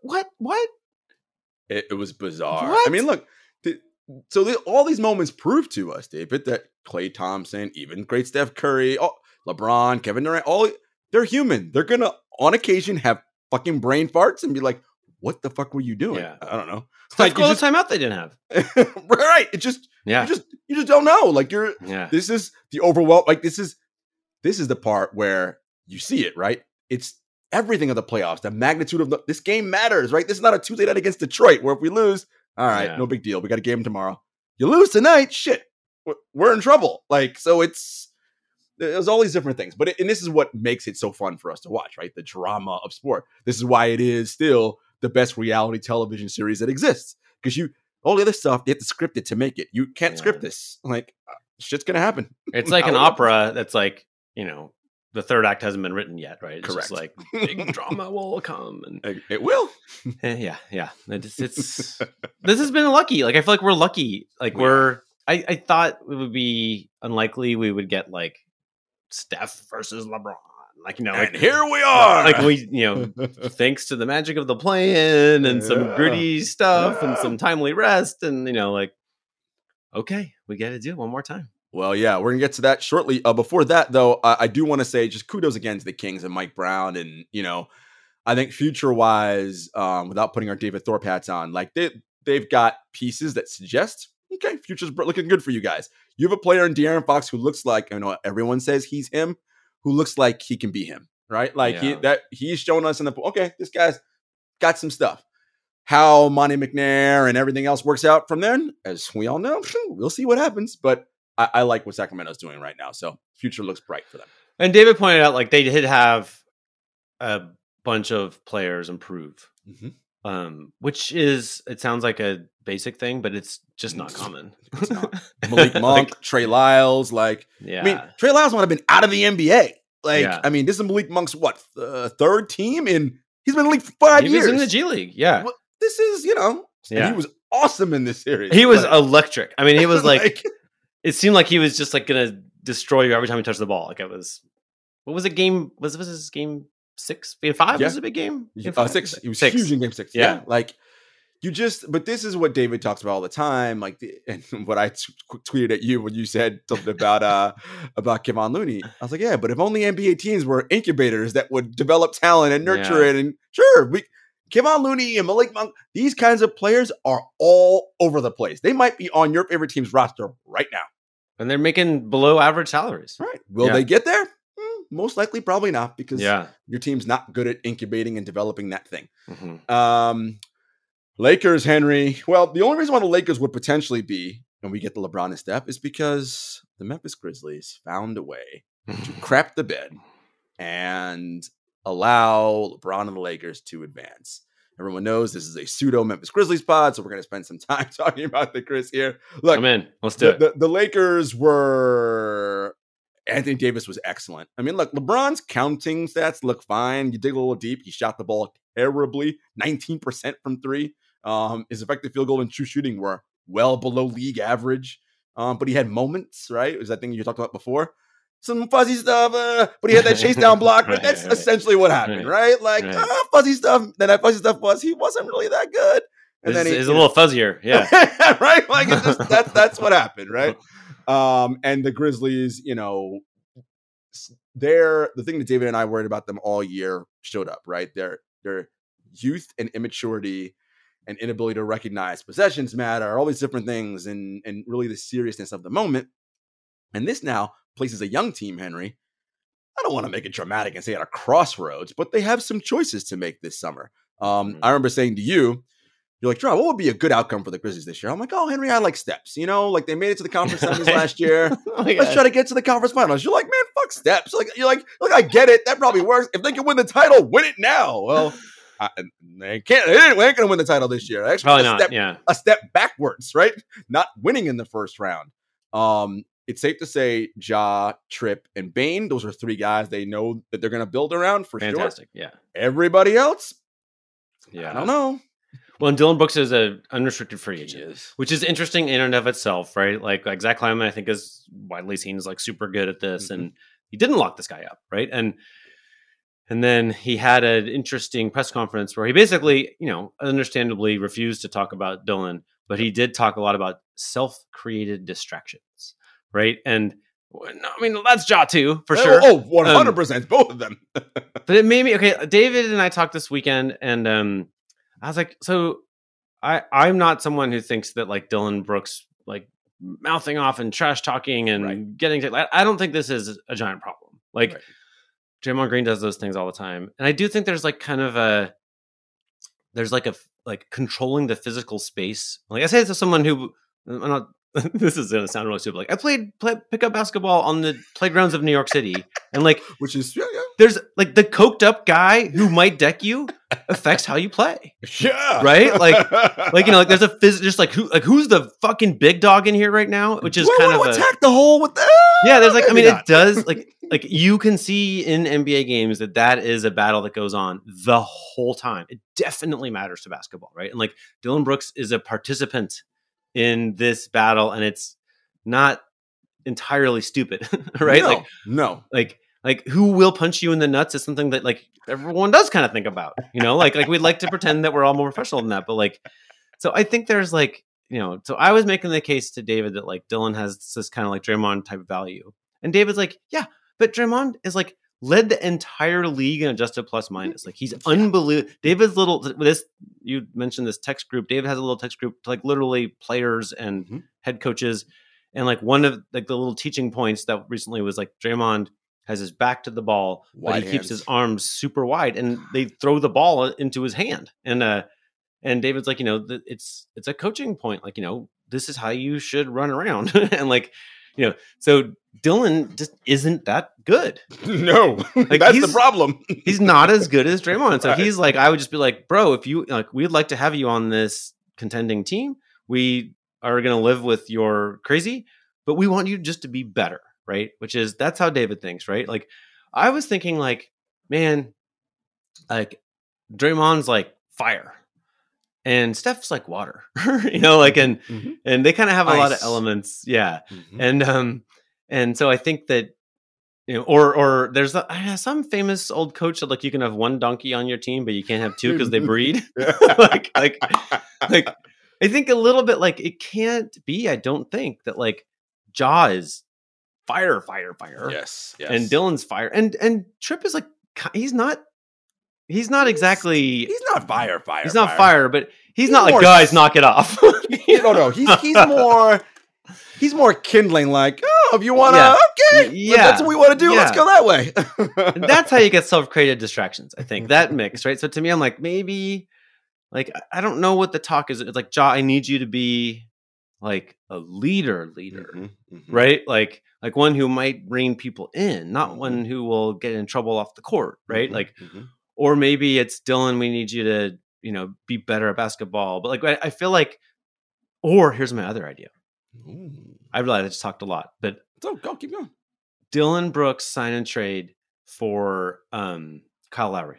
It was bizarre. What? I mean, look, all these moments prove to us, David, that Klay Thompson, even great Steph Curry, LeBron, Kevin Durant, they're human. They're going to, on occasion, have fucking brain farts and be like, what the fuck were you doing? I don't know. Like, you just timeout they didn't have. Right. It just, you just don't know. Like, this is the overwhelm. Like, this is the part where you see it, right? It's everything of the playoffs. The magnitude of this game matters, right? This is not a Tuesday night against Detroit where if we lose, all right, no big deal. We got a game tomorrow. You lose tonight, shit, we're in trouble. Like, so there's all these different things, and this is what makes it so fun for us to watch, right? The drama of sport. This is why it is still the best reality television series that exists, because all the other stuff, you have to script it to make it. You can't script this. Like, shit's gonna happen. It's like an opera that's like, the third act hasn't been written yet, right? It's correct. Just like big drama will come, and it will. Yeah. It's this has been lucky. Like, I feel like we're lucky. Like, I thought it would be unlikely we would get like Steph versus LeBron. Like, and here we are. Like, we, thanks to the magic of the play-in and some gritty stuff and some timely rest, and like, okay, we got to do it one more time. Well, yeah, we're gonna get to that shortly. Before that, though, I do want to say just kudos again to the Kings and Mike Brown, and I think future-wise, without putting our David Thorpe hats on, like they've got pieces that suggest, okay, future's looking good for you guys. You have a player in De'Aaron Fox who looks like, everyone says he's him, who looks like he can be him, right? Like he's shown us okay, this guy's got some stuff. How Monty McNair and everything else works out from then, as we all know, we'll see what happens, but I like what Sacramento's doing right now. So future looks bright for them. And David pointed out, like, they did have a bunch of players improve, which it sounds like a basic thing, but it's just not common. It's not. Malik Monk, Trey Lyles, I mean, Trey Lyles might have been out of the NBA. I mean, this is Malik Monk's third team, and he's been in the league for 5 years. He was in the G League, yeah. Well, this is, and he was awesome in this series. He was electric. I mean, he was like it seemed like he was just like going to destroy you every time he touched the ball. Like, it was, what was it? Was this game 6? Game 5 was a big game? Game 6. He was huge in game 6. Yeah. Like, but this is what David talks about all the time. Like, and what I tweeted at you when you said something about Kevon Looney. I was like, yeah, but if only NBA teams were incubators that would develop talent and nurture it. And sure, Kevon Looney and Malik Monk, these kinds of players are all over the place. They might be on your favorite team's roster right now. And they're making below average salaries. Right. Will they get there? Most likely, probably not, because your team's not good at incubating and developing that thing. Lakers, Henry. Well, the only reason why the Lakers would potentially be, and we get the LeBron and Steph, is because the Memphis Grizzlies found a way to crap the bed and allow LeBron and the Lakers to advance. Everyone knows this is a pseudo Memphis Grizzlies pod, so we're going to spend some time talking about the Grizz here. Look, I'm in. Let's do it. The Lakers were... Anthony Davis was excellent. I mean, look, LeBron's counting stats look fine. You dig a little deep. He shot the ball terribly, 19% from 3. His effective field goal and true shooting were well below league average. But he had moments, right? It was that thing you talked about before. Some fuzzy stuff, but he had that chase down block. Right? That's essentially what happened, right? Like, fuzzy stuff. Then that fuzzy stuff he wasn't really that good. And then he's a little fuzzier, yeah. Right? Like, it's just, that's what happened, right? And the Grizzlies, the thing that David and I worried about them all year showed up, right? Their youth and immaturity and inability to recognize possessions matter, all these different things, and really the seriousness of the moment. And this now places a young team, Henry. I don't want to make it dramatic and say at a crossroads, but they have some choices to make this summer. I remember saying to you, you're like, John, what would be a good outcome for the Grizzlies this year? I'm like, oh, Henry, I like steps. Like they made it to the conference semis last year. Let's try to get to the conference finals. You're like, man, fuck steps. You're like, look, I get it. That probably works. If they can win the title, win it now. Well, they can't. They ain't going to win the title this year. Actually, probably not. A step backwards, right? Not winning in the first round. It's safe to say Ja, Tripp, and Bane, those are 3 guys they know that they're going to build around for sure. Fantastic, yeah. Everybody else, I don't know. Well, and Dylan Brooks is an unrestricted free agent, which is interesting in and of itself, right? Like Zach Kleiman, I think, is widely seen as like super good at this, and he didn't lock this guy up, right? And then he had an interesting press conference where he basically, understandably refused to talk about Dylan, but he did talk a lot about self-created distractions, right? And I mean, that's Ja too, for sure. Oh, 100%, both of them. But it made me, okay, David and I talked this weekend, and I was like, so I'm not someone who thinks that like Dylan Brooks, like mouthing off and trash talking and getting to, I don't think this is a giant problem. Like, Draymond Green does those things all the time. And I do think there's like kind of a controlling the physical space. Like I say to someone who I'm not this is gonna sound really stupid. Like I played pickup basketball on the playgrounds of New York City, and like which is there's like the coked up guy who might deck you affects how you play. Yeah, right. Like you know, like there's a just like who's the fucking big dog in here right now, which is kind of attack the hole with that. Yeah, there's like I mean it does like you can see in NBA games that is a battle that goes on the whole time. It definitely matters to basketball, right? And like Dillon Brooks is a participant in this battle, and it's not entirely stupid, right? Like who will punch you in the nuts is something that like everyone does kind of think about, you know, like we'd like to pretend that we're all more professional than that, but like, so I think there's like, you know, so I was making the case to David that like Dillon has this kind of like Draymond type of value, and David's like, yeah, but Draymond is like led the entire league in adjusted plus minus. Like he's unbelievable. David's you mentioned this text group. David has a little text group to like literally players and head coaches. And like one of like the little teaching points that recently was like Draymond has his back to the ball, but he keeps his arms super wide, and they throw the ball into his hand. And David's like, you know, it's a coaching point. Like, you know, this is how you should run around. And like, you know, so Dillon just isn't that good. No, like that's the problem. He's not as good as Draymond. So he's like, I would just be like, bro, if you like, we'd like to have you on this contending team. We are going to live with your crazy, but we want you just to be better. Right. That's how David thinks. Right. Like I was thinking like, man, like Draymond's like fire and Steph's like water, you know, like, and they kind of have a lot of elements. Yeah. And so I think that, you know, or there's some famous old coach that like you can have one donkey on your team, but you can't have two because they breed. like I think a little bit like it can't be. I don't think that like Ja is fire. Yes. And Dillon's fire, and Tripp is like he's not exactly. He's not fire. He's not fire, but he's not like guys knock it off. No. He's more kindling. Like, oh, if you want to, okay, that's what we want to do. Let's go that way. And that's how you get self-created distractions. I think that mix, right? So to me, I'm like, maybe, like, I don't know what the talk is. It's like, Ja, I need you to be like a leader, right? Like one who might rein people in, not one who will get in trouble off the court, right? Or maybe it's Dillon, we need you to, you know, be better at basketball. But like, I feel like, or here's my other idea. I realize I just talked a lot, but go keep going. Dillon Brooks sign and trade for Kyle Lowry.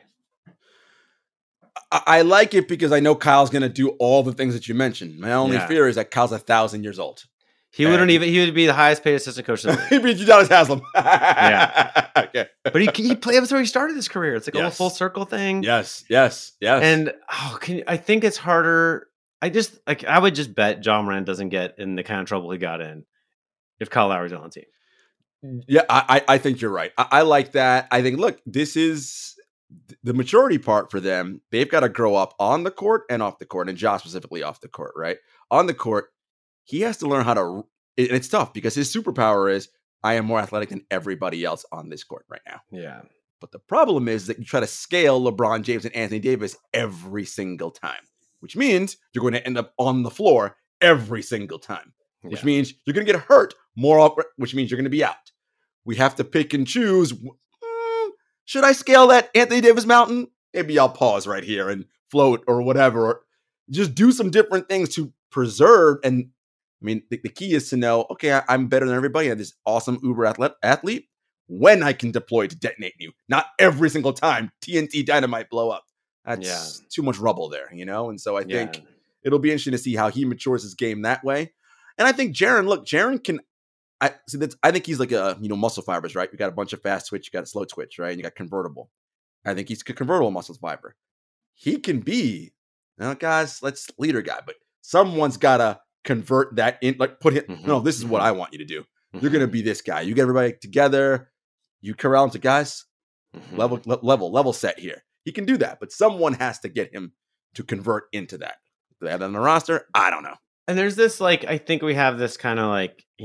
I like it because I know Kyle's going to do all the things that you mentioned. My only fear is that Kyle's 1,000 years old. He would be the highest paid assistant coach in the league. He'd be Udonis Haslem. Yeah. Okay. But he played, that's where he started his career. It's like a full circle thing. Yes. And I think it's harder. I would just bet John Moran doesn't get in the kind of trouble he got in if Kyle Lowry's on the team. Yeah, I think you're right. I like that. I think, look, this is the maturity part for them. They've got to grow up on the court and off the court, and Josh specifically off the court, right? On the court, he has to learn how to, and it's tough because his superpower is I am more athletic than everybody else on this court right now. Yeah. But the problem is that you try to scale LeBron James and Anthony Davis every single time, which means you're going to end up on the floor every single time, which means you're going to get hurt more often, which means you're going to be out. We have to pick and choose. Should I scale that Anthony Davis mountain? Maybe I'll pause right here and float or whatever. Or just do some different things to preserve. And I mean, the key is to know, okay, I'm better than everybody. I'm this awesome uber athlete when I can deploy to detonate you. Not every single time TNT dynamite blow up. That's too much rubble there, you know? And so I think it'll be interesting to see how he matures his game that way. And I think Jaren can, I think he's like a, muscle fibers, right? You got a bunch of fast twitch, you got a slow twitch, right? And you got convertible. I think he's a convertible muscle fiber. He can be, guys, let's leader guy, but someone's got to convert that in, like put him, no, this is what I want you to do. You're going to be this guy. You get everybody together. You come around to guys, level set here. He can do that, but someone has to get him to convert into that. Do they have that on the roster? I don't know. And there's this, like, I think we have this kind of like,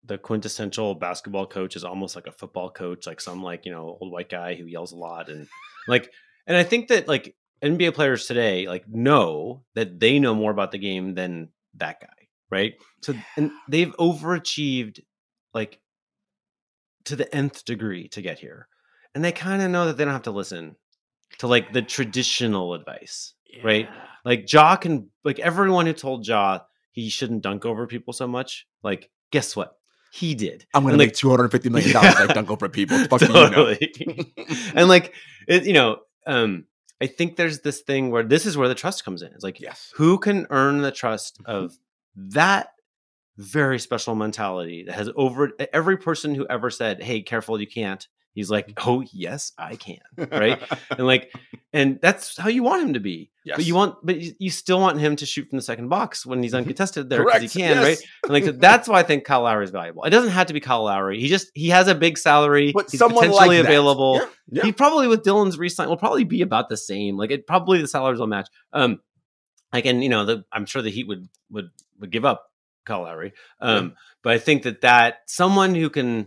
the quintessential basketball coach is almost like a football coach, like some like, old white guy who yells a lot. And and I think that like NBA players today, like know that they know more about the game than that guy. Right. So, and they've overachieved like to the nth degree to get here. And they kind of know that they don't have to listen to like the traditional advice, right? Like Ja can, like everyone who told Ja he shouldn't dunk over people so much, like guess what? He did. I'm going to make $250 million like dunk over people. Fuck totally. And like, I think there's this thing where this is where the trust comes in. It's like, who can earn the trust of that very special mentality that has over every person who ever said, hey, careful, you can't. He's like, oh, yes, I can. Right. And that's how you want him to be. Yes. But you still want him to shoot from the second box when he's uncontested there because he can. Yes. Right. And like, that's why I think Kyle Lowry is valuable. It doesn't have to be Kyle Lowry. He has a big salary. But he's potentially like available. Yeah. He probably with Dylan's re-sign will probably be about the same. Like the salaries will match. I'm sure the Heat would give up Kyle Lowry. But I think that someone who can,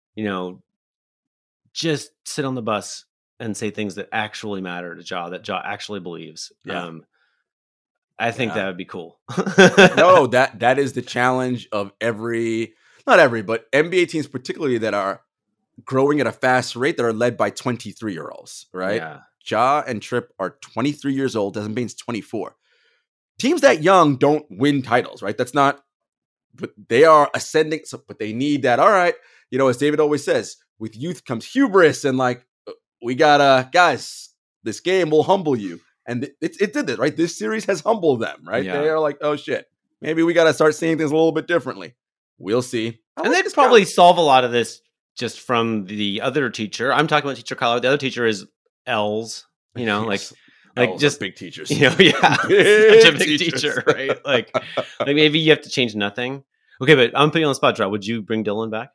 just sit on the bus and say things that actually matter to Ja, that Ja actually believes. Yeah. I think that would be cool. No, that is the challenge of not every, but NBA teams particularly that are growing at a fast rate that are led by 23-year-olds, right? Yeah. Ja and Trip are 23 years old. Doesn't mean it's 24. Teams that young don't win titles, right? That's not, but they are ascending. So, but they need that. All right. As David always says, with youth comes hubris and like, we gotta, guys, this game will humble you. And it did it, right? This series has humbled them, right? Yeah. They are like, oh shit, maybe we got to start seeing things a little bit differently. We'll see. And they probably solve a lot of this just from the other teacher. I'm talking about teacher Kyle. The other teacher is Els, yes. like just big teachers. Such a big teacher, right? Like maybe you have to change nothing. Okay, but I'm putting you on the spot, Dra. Would you bring Dylan back?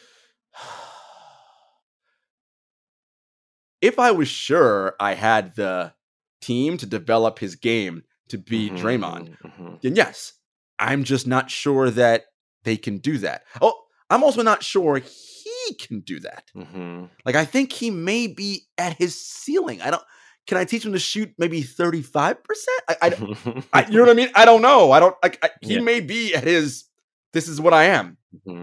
If I was sure I had the team to develop his game to beat Draymond, then yes. I'm just not sure that they can do that. Oh, I'm also not sure he can do that. Like, I think he may be at his ceiling. Can I teach him to shoot maybe 35%? You know what I mean? I don't know. He may be at his, this is what I am.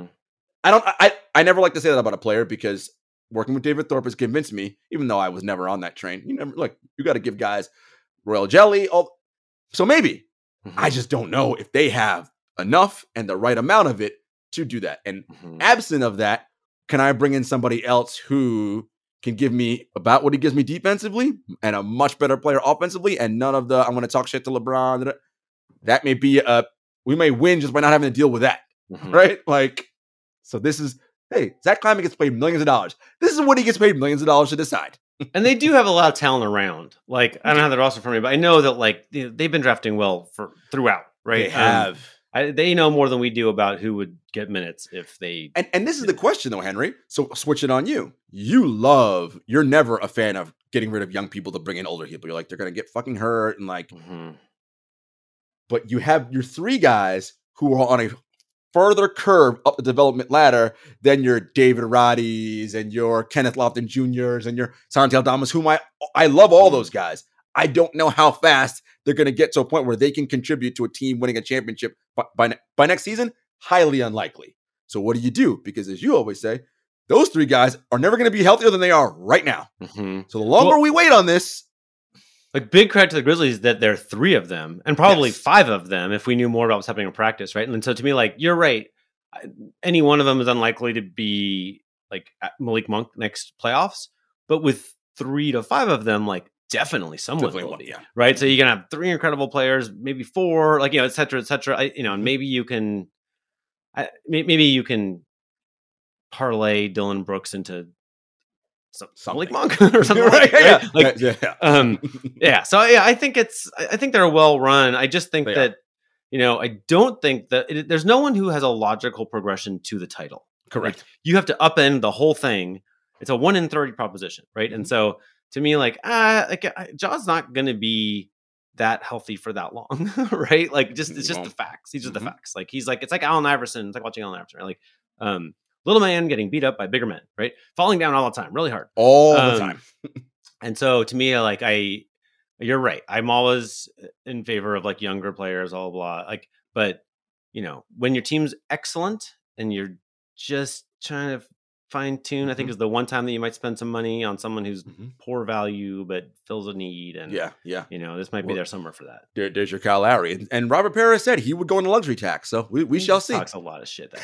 I never like to say that about a player because working with David Thorpe has convinced me, even though I was never on that train. You got to give guys royal jelly. So maybe I just don't know if they have enough and the right amount of it to do that. And absent of that, can I bring in somebody else who can give me about what he gives me defensively and a much better player offensively and none of the, I'm going to talk shit to LeBron. That may be we may win just by not having to deal with that. Right? Like, so this is, hey, Zach Kleiman gets paid millions of dollars. This is what he gets paid millions of dollars to decide. And they do have a lot of talent around. Like, I don't have the roster for me, but I know that like they've been drafting well throughout, right? They have. They know more than we do about who would get minutes if they. And this is the question though, Henry. So switch it on you. You're never a fan of getting rid of young people to bring in older people. You're like, they're going to get fucking hurt. And like, but you have your three guys who are on a further curve up the development ladder than your David Roddy's and your Kenneth Lofton Jr.'s and your Santi Aldamas, whom I love all those guys. I don't know how fast they're going to get to a point where they can contribute to a team winning a championship by next season. Highly unlikely. So what do you do? Because as you always say, those three guys are never going to be healthier than they are right now. So the longer we wait on this, like big credit to the Grizzlies that there are three of them and probably five of them if we knew more about what's happening in practice, right? And so to me, like, you're right. Any one of them is unlikely to be like Malik Monk next playoffs, but with 3 to 5 of them, like definitely someone will be, right? So you're going to have 3 incredible players, maybe 4, like, et cetera, and maybe you can parlay Dylan Brooks into something like Monk or something right? So I think they're well run. I just think that I don't think that there's no one who has a logical progression to the title. Correct. Like, you have to upend the whole thing. It's a 1 in 30 proposition, right? And so to me, like Ja's not going to be that healthy for that long, right? Like it's just the facts. These are the facts. Like it's like Allen Iverson. It's like watching Allen Iverson. Right? Like Little man getting beat up by bigger men, right? Falling down all the time, really hard. All the time. And so to me, like you're right. I'm always in favor of like younger players, blah, blah, blah. Like, but you know, when your team's excellent and you're just trying to fine tune, I think is the one time that you might spend some money on someone who's poor value but fills a need. And you know, this might be there somewhere for that. There's your Kyle Lowry, and Robert Perez said he would go into luxury tax. So we shall see. Talks a lot of shit.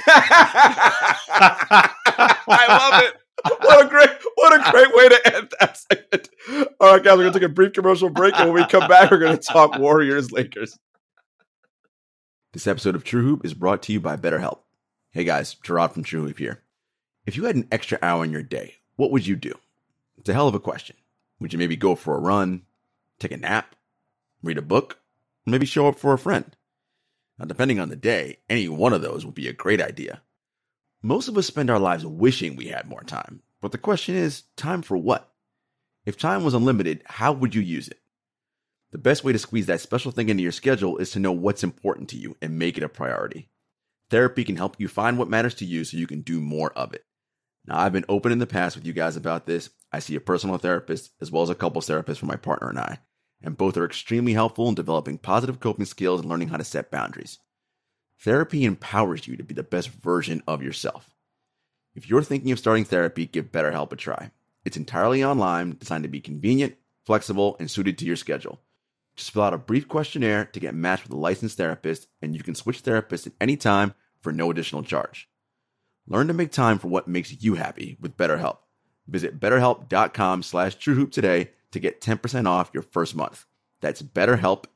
I love it. What a great way to end that segment. All right, guys, we're gonna take a brief commercial break, and when we come back, we're gonna talk Warriors Lakers. This episode of True Hoop is brought to you by BetterHelp. Hey guys, Gerard from True Hoop here. If you had an extra hour in your day, what would you do? It's a hell of a question. Would you maybe go for a run, take a nap, read a book, or maybe show up for a friend? Now, depending on the day, any one of those would be a great idea. Most of us spend our lives wishing we had more time, but the question is, time for what? If time was unlimited, how would you use it? The best way to squeeze that special thing into your schedule is to know what's important to you and make it a priority. Therapy can help you find what matters to you so you can do more of it. Now, I've been open in the past with you guys about this. I see a personal therapist as well as a couples therapist for my partner and I, and both are extremely helpful in developing positive coping skills and learning how to set boundaries. Therapy empowers you to be the best version of yourself. If you're thinking of starting therapy, give BetterHelp a try. It's entirely online, designed to be convenient, flexible, and suited to your schedule. Just fill out a brief questionnaire to get matched with a licensed therapist, and you can switch therapists at any time for no additional charge. Learn to make time for what makes you happy with BetterHelp. Visit BetterHelp.com/TrueHoop today to get 10% off your first month. That's BetterHelp,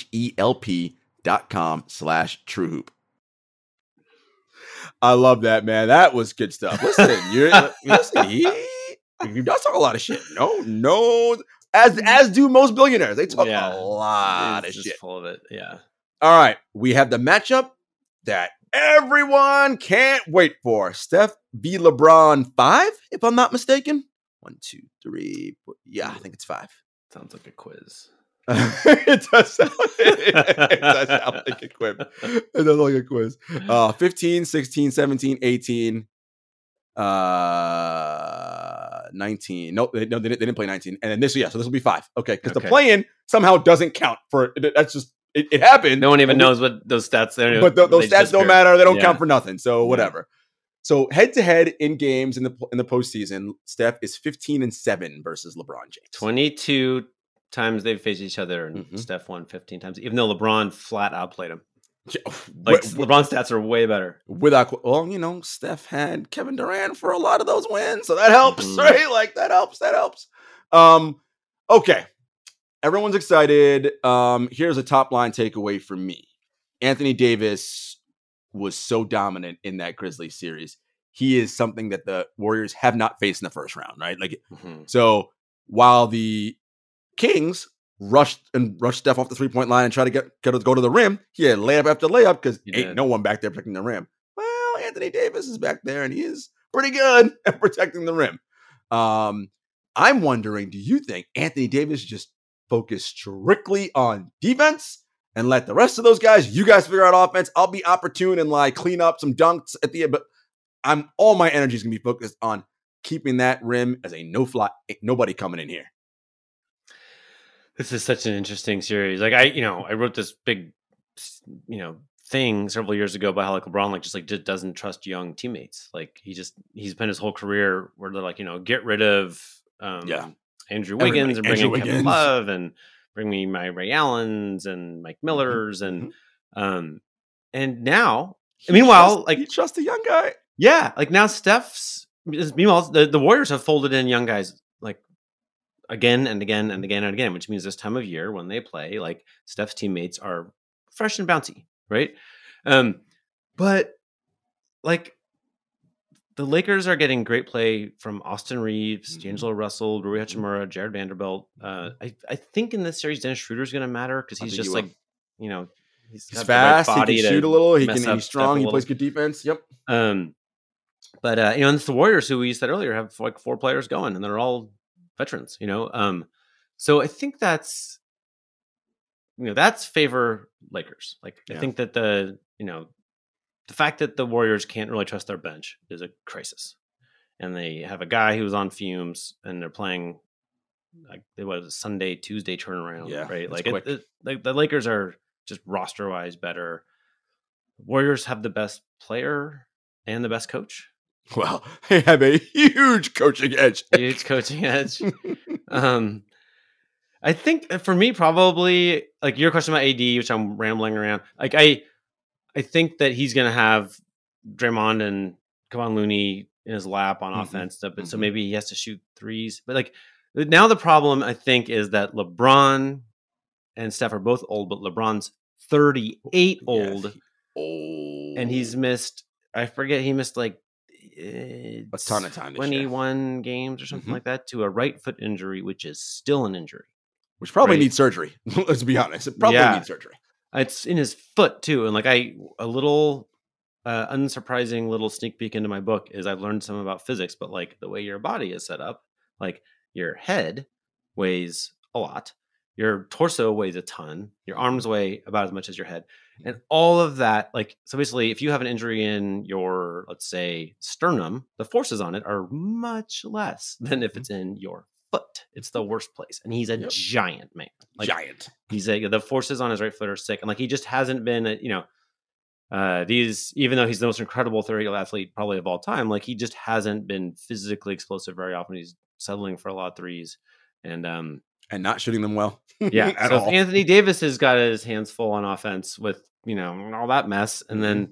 HELP.com/TrueHoop. I love that, man. That was good stuff. Listen, he does talk a lot of shit. No, as do most billionaires. They talk a lot of shit. Full of it, yeah. All right, we have the matchup that everyone can't wait for. Steph v. LeBron 5, if I'm not mistaken. 1, 2, 3. Yeah, I think it's 5. Sounds like a quiz. It does sound like a quiz. It does look like a quiz. 15, 16, 17, 18, 19. No, they didn't play 19. And then this will be 5. Okay, because the play-in somehow doesn't count for it. That's just it happened. No one even knows what those stats are. But those stats don't matter. They don't count for nothing. So whatever. So head-to-head in games in the postseason, Steph is 15-7 versus LeBron James. 22 times they've faced each other, and Steph won 15 times, even though LeBron flat outplayed him. Like LeBron's stats are way better. Steph had Kevin Durant for a lot of those wins, so that helps, right? Like that helps. Okay, everyone's excited. Here's a top line takeaway from me. Anthony Davis was so dominant in that Grizzlies series. He is something that the Warriors have not faced in the first round, right? Like, so while the Kings rushed Steph off the 3-point line and tried to go to the rim, he had layup after layup because ain't no one back there protecting the rim. Well, Anthony Davis is back there and he is pretty good at protecting the rim. I'm wondering, do you think Anthony Davis just focused strictly on defense and let the rest of those guys, you guys figure out offense? I'll be opportune and like clean up some dunks at the end, but all my energy is gonna be focused on keeping that rim as a no-fly, nobody coming in here. This is such an interesting series. Like I wrote this big, thing several years ago about how like LeBron just doesn't trust young teammates. Like he's spent his whole career where they're like, get rid of Andrew Wiggins and bring in Kevin Love and bring me my Ray Allens and Mike Millers and now meanwhile he trusts a young guy. Yeah, like now meanwhile the Warriors have folded in young guys like again and again and again and again, which means this time of year when they play, like Steph's teammates are fresh and bouncy, right? But like the Lakers are getting great play from Austin Reeves, D'Angelo Russell, Rui Hachimura, Jared Vanderbilt. I think in this series Dennis Schroeder's going to matter because he's just like, he's fast, he can shoot a little, he's strong, he plays good defense. Yep. But and it's the Warriors who we said earlier have like 4 players going and they're all veterans, so I think that's favor Lakers. Like I think that the fact that the Warriors can't really trust their bench is a crisis. And they have a guy who's on fumes, and they're playing like it was Sunday, Tuesday turnaround, right? Like the Lakers are just roster wise better. Warriors have the best player and the best coach. Well, they have a huge coaching edge. I think for me, probably like your question about AD, which I'm rambling around. Like I think that he's going to have Draymond and Kevon Looney in his lap on offense, but so maybe he has to shoot threes. But like now, the problem I think is that LeBron and Steph are both old, but LeBron's 38 old, and he's missed. I forget he missed like a ton of time. 21 games or something like that to a right foot injury, which is still an injury. Which probably needs surgery. Let's be honest. It probably needs surgery. It's in his foot too. And like a little unsurprising little sneak peek into my book is I've learned some about physics, but like the way your body is set up, like your head weighs a lot. Your torso weighs a ton. Your arms weigh about as much as your head. And all of that, like, so basically if you have an injury in your, let's say, sternum, the forces on it are much less than if it's in your foot. It's the worst place. And he's a giant man. Like, He's the forces on his right foot are sick. And like, he just hasn't been, even though he's the most incredible 30-year-old athlete probably of all time, like he just hasn't been physically explosive very often. He's settling for a lot of threes and not shooting them well. Yeah. So Anthony Davis has got his hands full on offense with, all that mess. And then,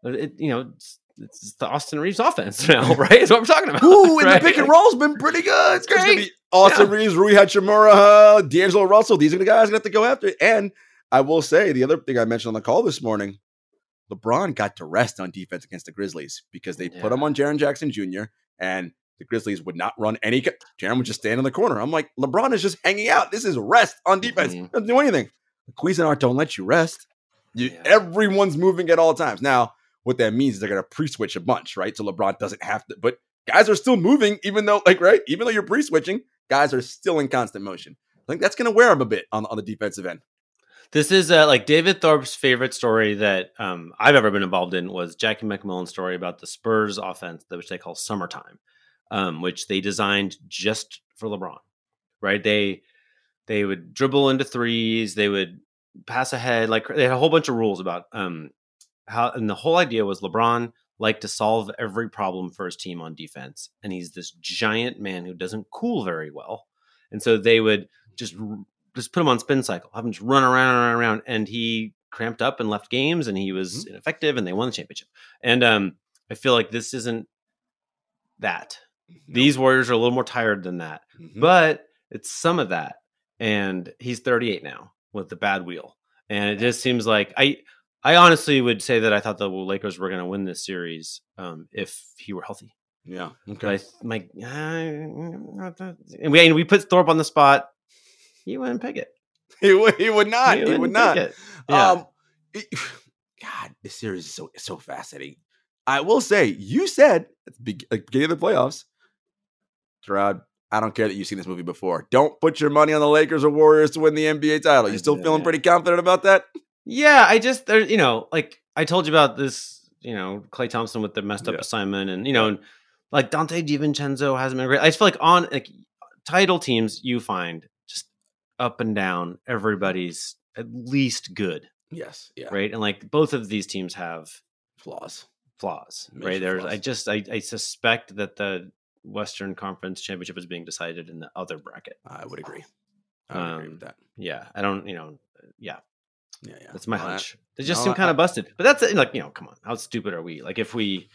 it's the Austin Reeves offense now, right? That's what we're talking about. Ooh, and the pick and roll's been pretty good. It's great. Austin Reeves, Rui Hachimura, D'Angelo Russell. These are the guys that have to go after it. And I will say, the other thing I mentioned on the call this morning, LeBron got to rest on defense against the Grizzlies because they put him on Jaren Jackson Jr. and the Grizzlies would not run any. Jaren would just stand in the corner. I'm like, LeBron is just hanging out. This is rest on defense. Doesn't do anything. The Cuisinart don't let you rest. Everyone's moving at all times. Now, what that means is they're going to pre-switch a bunch, right? So LeBron doesn't have to. But guys are still moving, even though you're pre-switching, guys are still in constant motion. I think that's going to wear him a bit on the defensive end. This is like David Thorpe's favorite story that I've ever been involved in was Jackie McMullen's story about the Spurs offense, which they call Summertime. Which they designed just for LeBron, right? They would dribble into threes, they would pass ahead, like they had a whole bunch of rules about how, and the whole idea was LeBron liked to solve every problem for his team on defense, and he's this giant man who doesn't cool very well, and so they would just put him on spin cycle, have him just run around, and he cramped up and left games, and he was ineffective, and they won the championship. And I feel like this isn't that. These Warriors are a little more tired than that, but it's some of that. And he's 38 now with the bad wheel. And it just seems like I honestly would say that I thought the Lakers were going to win this series if he were healthy. Yeah. Okay. But and we put Thorpe on the spot. He wouldn't pick it. He would not. He would not. Yeah. God, this series is so fascinating. I will say, you said at the beginning of the playoffs, Gerard, I don't care that you've seen this movie before. Don't put your money on the Lakers or Warriors to win the NBA title. You still feeling pretty confident about that? Yeah, I just, like I told you about this, Klay Thompson with the messed up assignment and, like Dante DiVincenzo hasn't been great. I just feel like on title teams, you find just up and down, everybody's at least good. Yes. Yeah. Right. And like both of these teams have flaws, right? I suspect that the Western Conference Championship is being decided in the other bracket. I would agree. I would agree with that. Yeah. I don't, yeah. That's my hunch. They just No, seem kind of busted. But that's like, come on. How stupid are we? Like if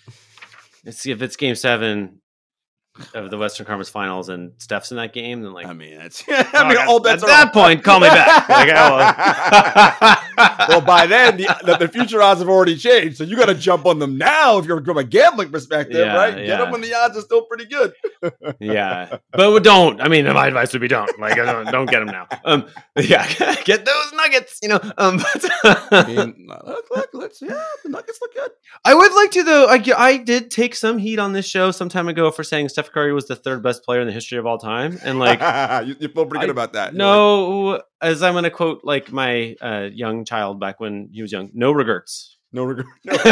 it's game 7 of the Western Conference Finals and Steph's in that game, then like I mean, it's all bets at that point, call me back. Well, by then the future odds have already changed, so you got to jump on them now if you're from a gambling perspective, right? Get them when the odds are still pretty good. Yeah, but don't. I mean, my advice would be don't. Like, don't get them now. Get those Nuggets. I mean, the Nuggets look good. I would like to though. I did take some heat on this show some time ago for saying Steph Curry was the 3rd best player in the history of all time, and like you feel pretty good about that. No, as I'm going to quote like my young child back when he was young, no regrets. No regret.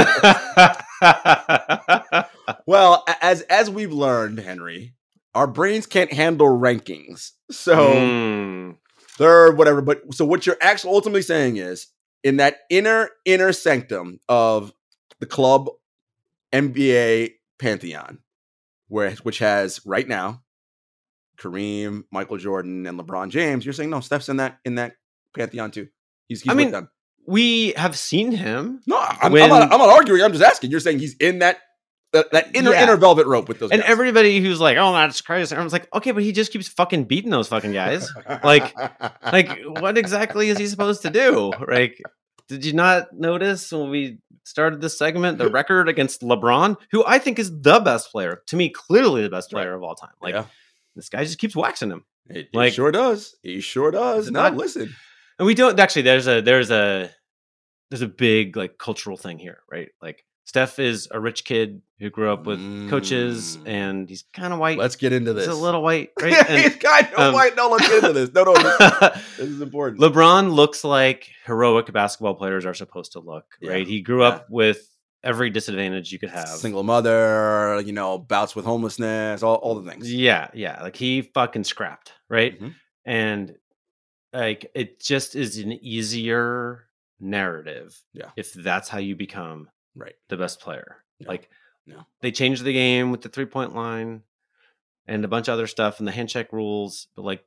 Well, as we've learned, Henry, our brains can't handle rankings. So they're whatever. But so what you're actually ultimately saying is in that inner sanctum of the club NBA pantheon, which has right now Kareem, Michael Jordan, and LeBron James, you're saying no, Steph's in that pantheon too. He's with them. We have seen him. No, I'm not arguing. I'm just asking. You're saying he's in that inner velvet rope with those guys. And everybody who's like, oh, that's crazy. I was like, okay, but he just keeps fucking beating those fucking guys. like what exactly is he supposed to do? Like, did you not notice when we started this segment, the record against LeBron, who I think is the best player, to me, clearly the best player of all time. Like, this guy just keeps waxing him. He sure does. He sure does. Now listen. And we don't actually. There's a big like cultural thing here, right? Like Steph is a rich kid who grew up with coaches, and he's kind of white. Let's get into this. He's a little white, right? Yeah, he's kind of white. No, let's get into this. No, this is important. LeBron looks like heroic basketball players are supposed to look, right? He grew up with every disadvantage you could have. Single mother, bouts with homelessness, all the things. Yeah. Like he fucking scrapped, right? Mm-hmm. And like it just is an easier narrative if that's how you become the best player. They changed the game with the 3-point line and a bunch of other stuff and the handshake rules, but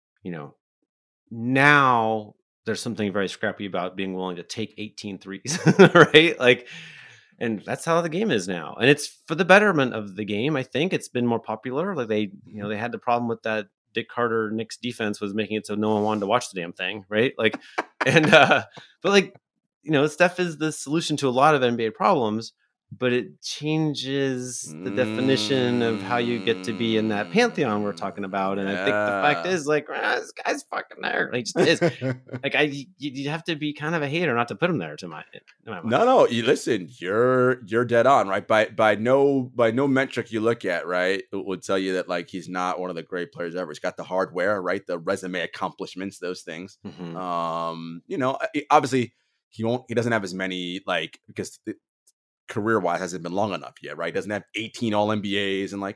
now there's something very scrappy about being willing to take 18 threes, right? Like, and that's how the game is now, and it's for the betterment of the game. I think it's been more popular. Like they had the problem with that Dick Carter Knicks defense was making it so no one wanted to watch the damn thing, right? Like, and but Steph is the solution to a lot of NBA problems, but it changes the definition of how you get to be in that pantheon we're talking about. And I think the fact is, this guy's fucking there. He just is. You have to be kind of a hater not to put him there. To my mind. No. You listen. You're dead on, right? By no metric you look at, right, it would tell you that he's not one of the great players ever. He's got the hardware, right? The resume accomplishments, those things. Mm-hmm. Obviously he doesn't have as many because. Career-wise hasn't been long enough yet, right? Doesn't have 18 All-NBAs and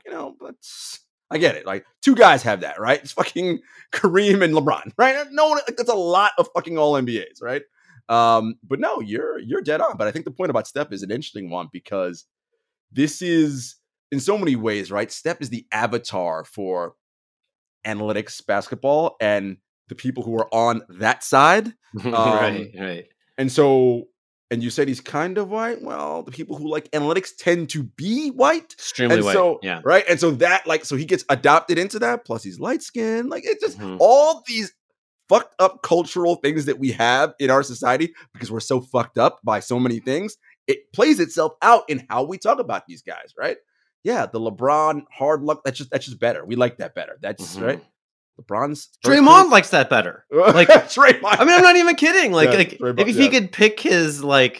I get it. Two guys have that, right? It's fucking Kareem and LeBron, right? No one, that's a lot of fucking All-NBAs, right? But no, you're dead on. But I think the point about Steph is an interesting one because this is in so many ways, right? Steph is the avatar for analytics basketball and the people who are on that side. Right. And so and you said he's kind of white. Well, the people who like analytics tend to be white. Extremely white. So, right. And so that so he gets adopted into that. Plus he's light skinned. It's just all these fucked up cultural things that we have in our society because we're so fucked up by so many things. It plays itself out in how we talk about these guys, right? Yeah. The LeBron hard luck. That's just better. We like that better. That's right. LeBron's Draymond likes that better. Draymond. I mean, I'm not even kidding. If he could pick his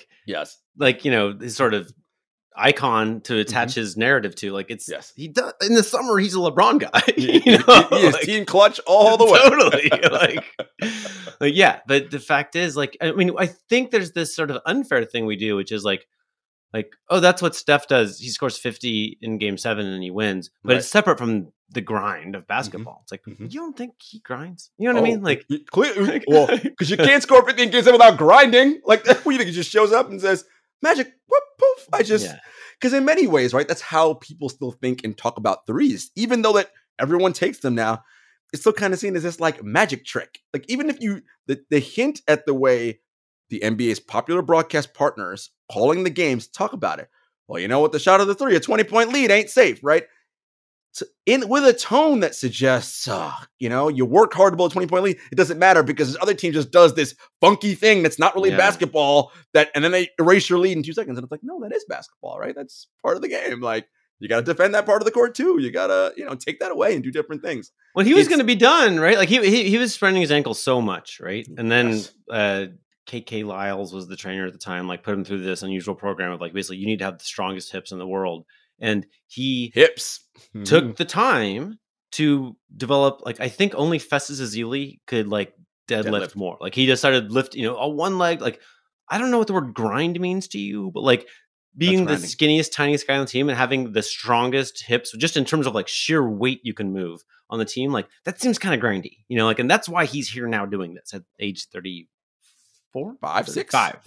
his sort of icon to attach his narrative to, he does in the summer. He's a LeBron guy. He is team clutch all the way. Totally. But the fact is, I think there's this sort of unfair thing we do, which is that's what Steph does. He scores 50 in Game 7 and he wins, but it's separate from the grind of basketball. It's you don't think he grinds? You know what I mean? Clearly, because you can't score 50 in Game 7 without grinding. What do you think? He just shows up and says, "Magic, whoop, poof." Because in many ways, right? That's how people still think and talk about threes, even though that everyone takes them now. It's still kind of seen as this magic trick. Even if the hint at the way the NBA's popular broadcast partners calling the games talk about it. Well, you know what? The shot of the three, a 20-point lead ain't safe, right? So with a tone that suggests, you work hard to blow a 20-point lead. It doesn't matter because this other team just does this funky thing that's not really basketball. And then they erase your lead in 2 seconds. And it's no, that is basketball, right? That's part of the game. You got to defend that part of the court too. You got to, take that away and do different things. Well, he was going to be done, right? He was spraining his ankle so much, right? And then KK Lyles was the trainer at the time, put him through this unusual program of basically you need to have the strongest hips in the world. And he took the time to develop, I think only Festus Ezeli could deadlift more. He just started lifting, one leg, I don't know what the word grind means to you, but like being the skinniest, tiniest guy on the team and having the strongest hips, just in terms of like sheer weight you can move on the team, like that seems kind of grindy, you know, like, and that's why he's here now doing this at age 34, 35.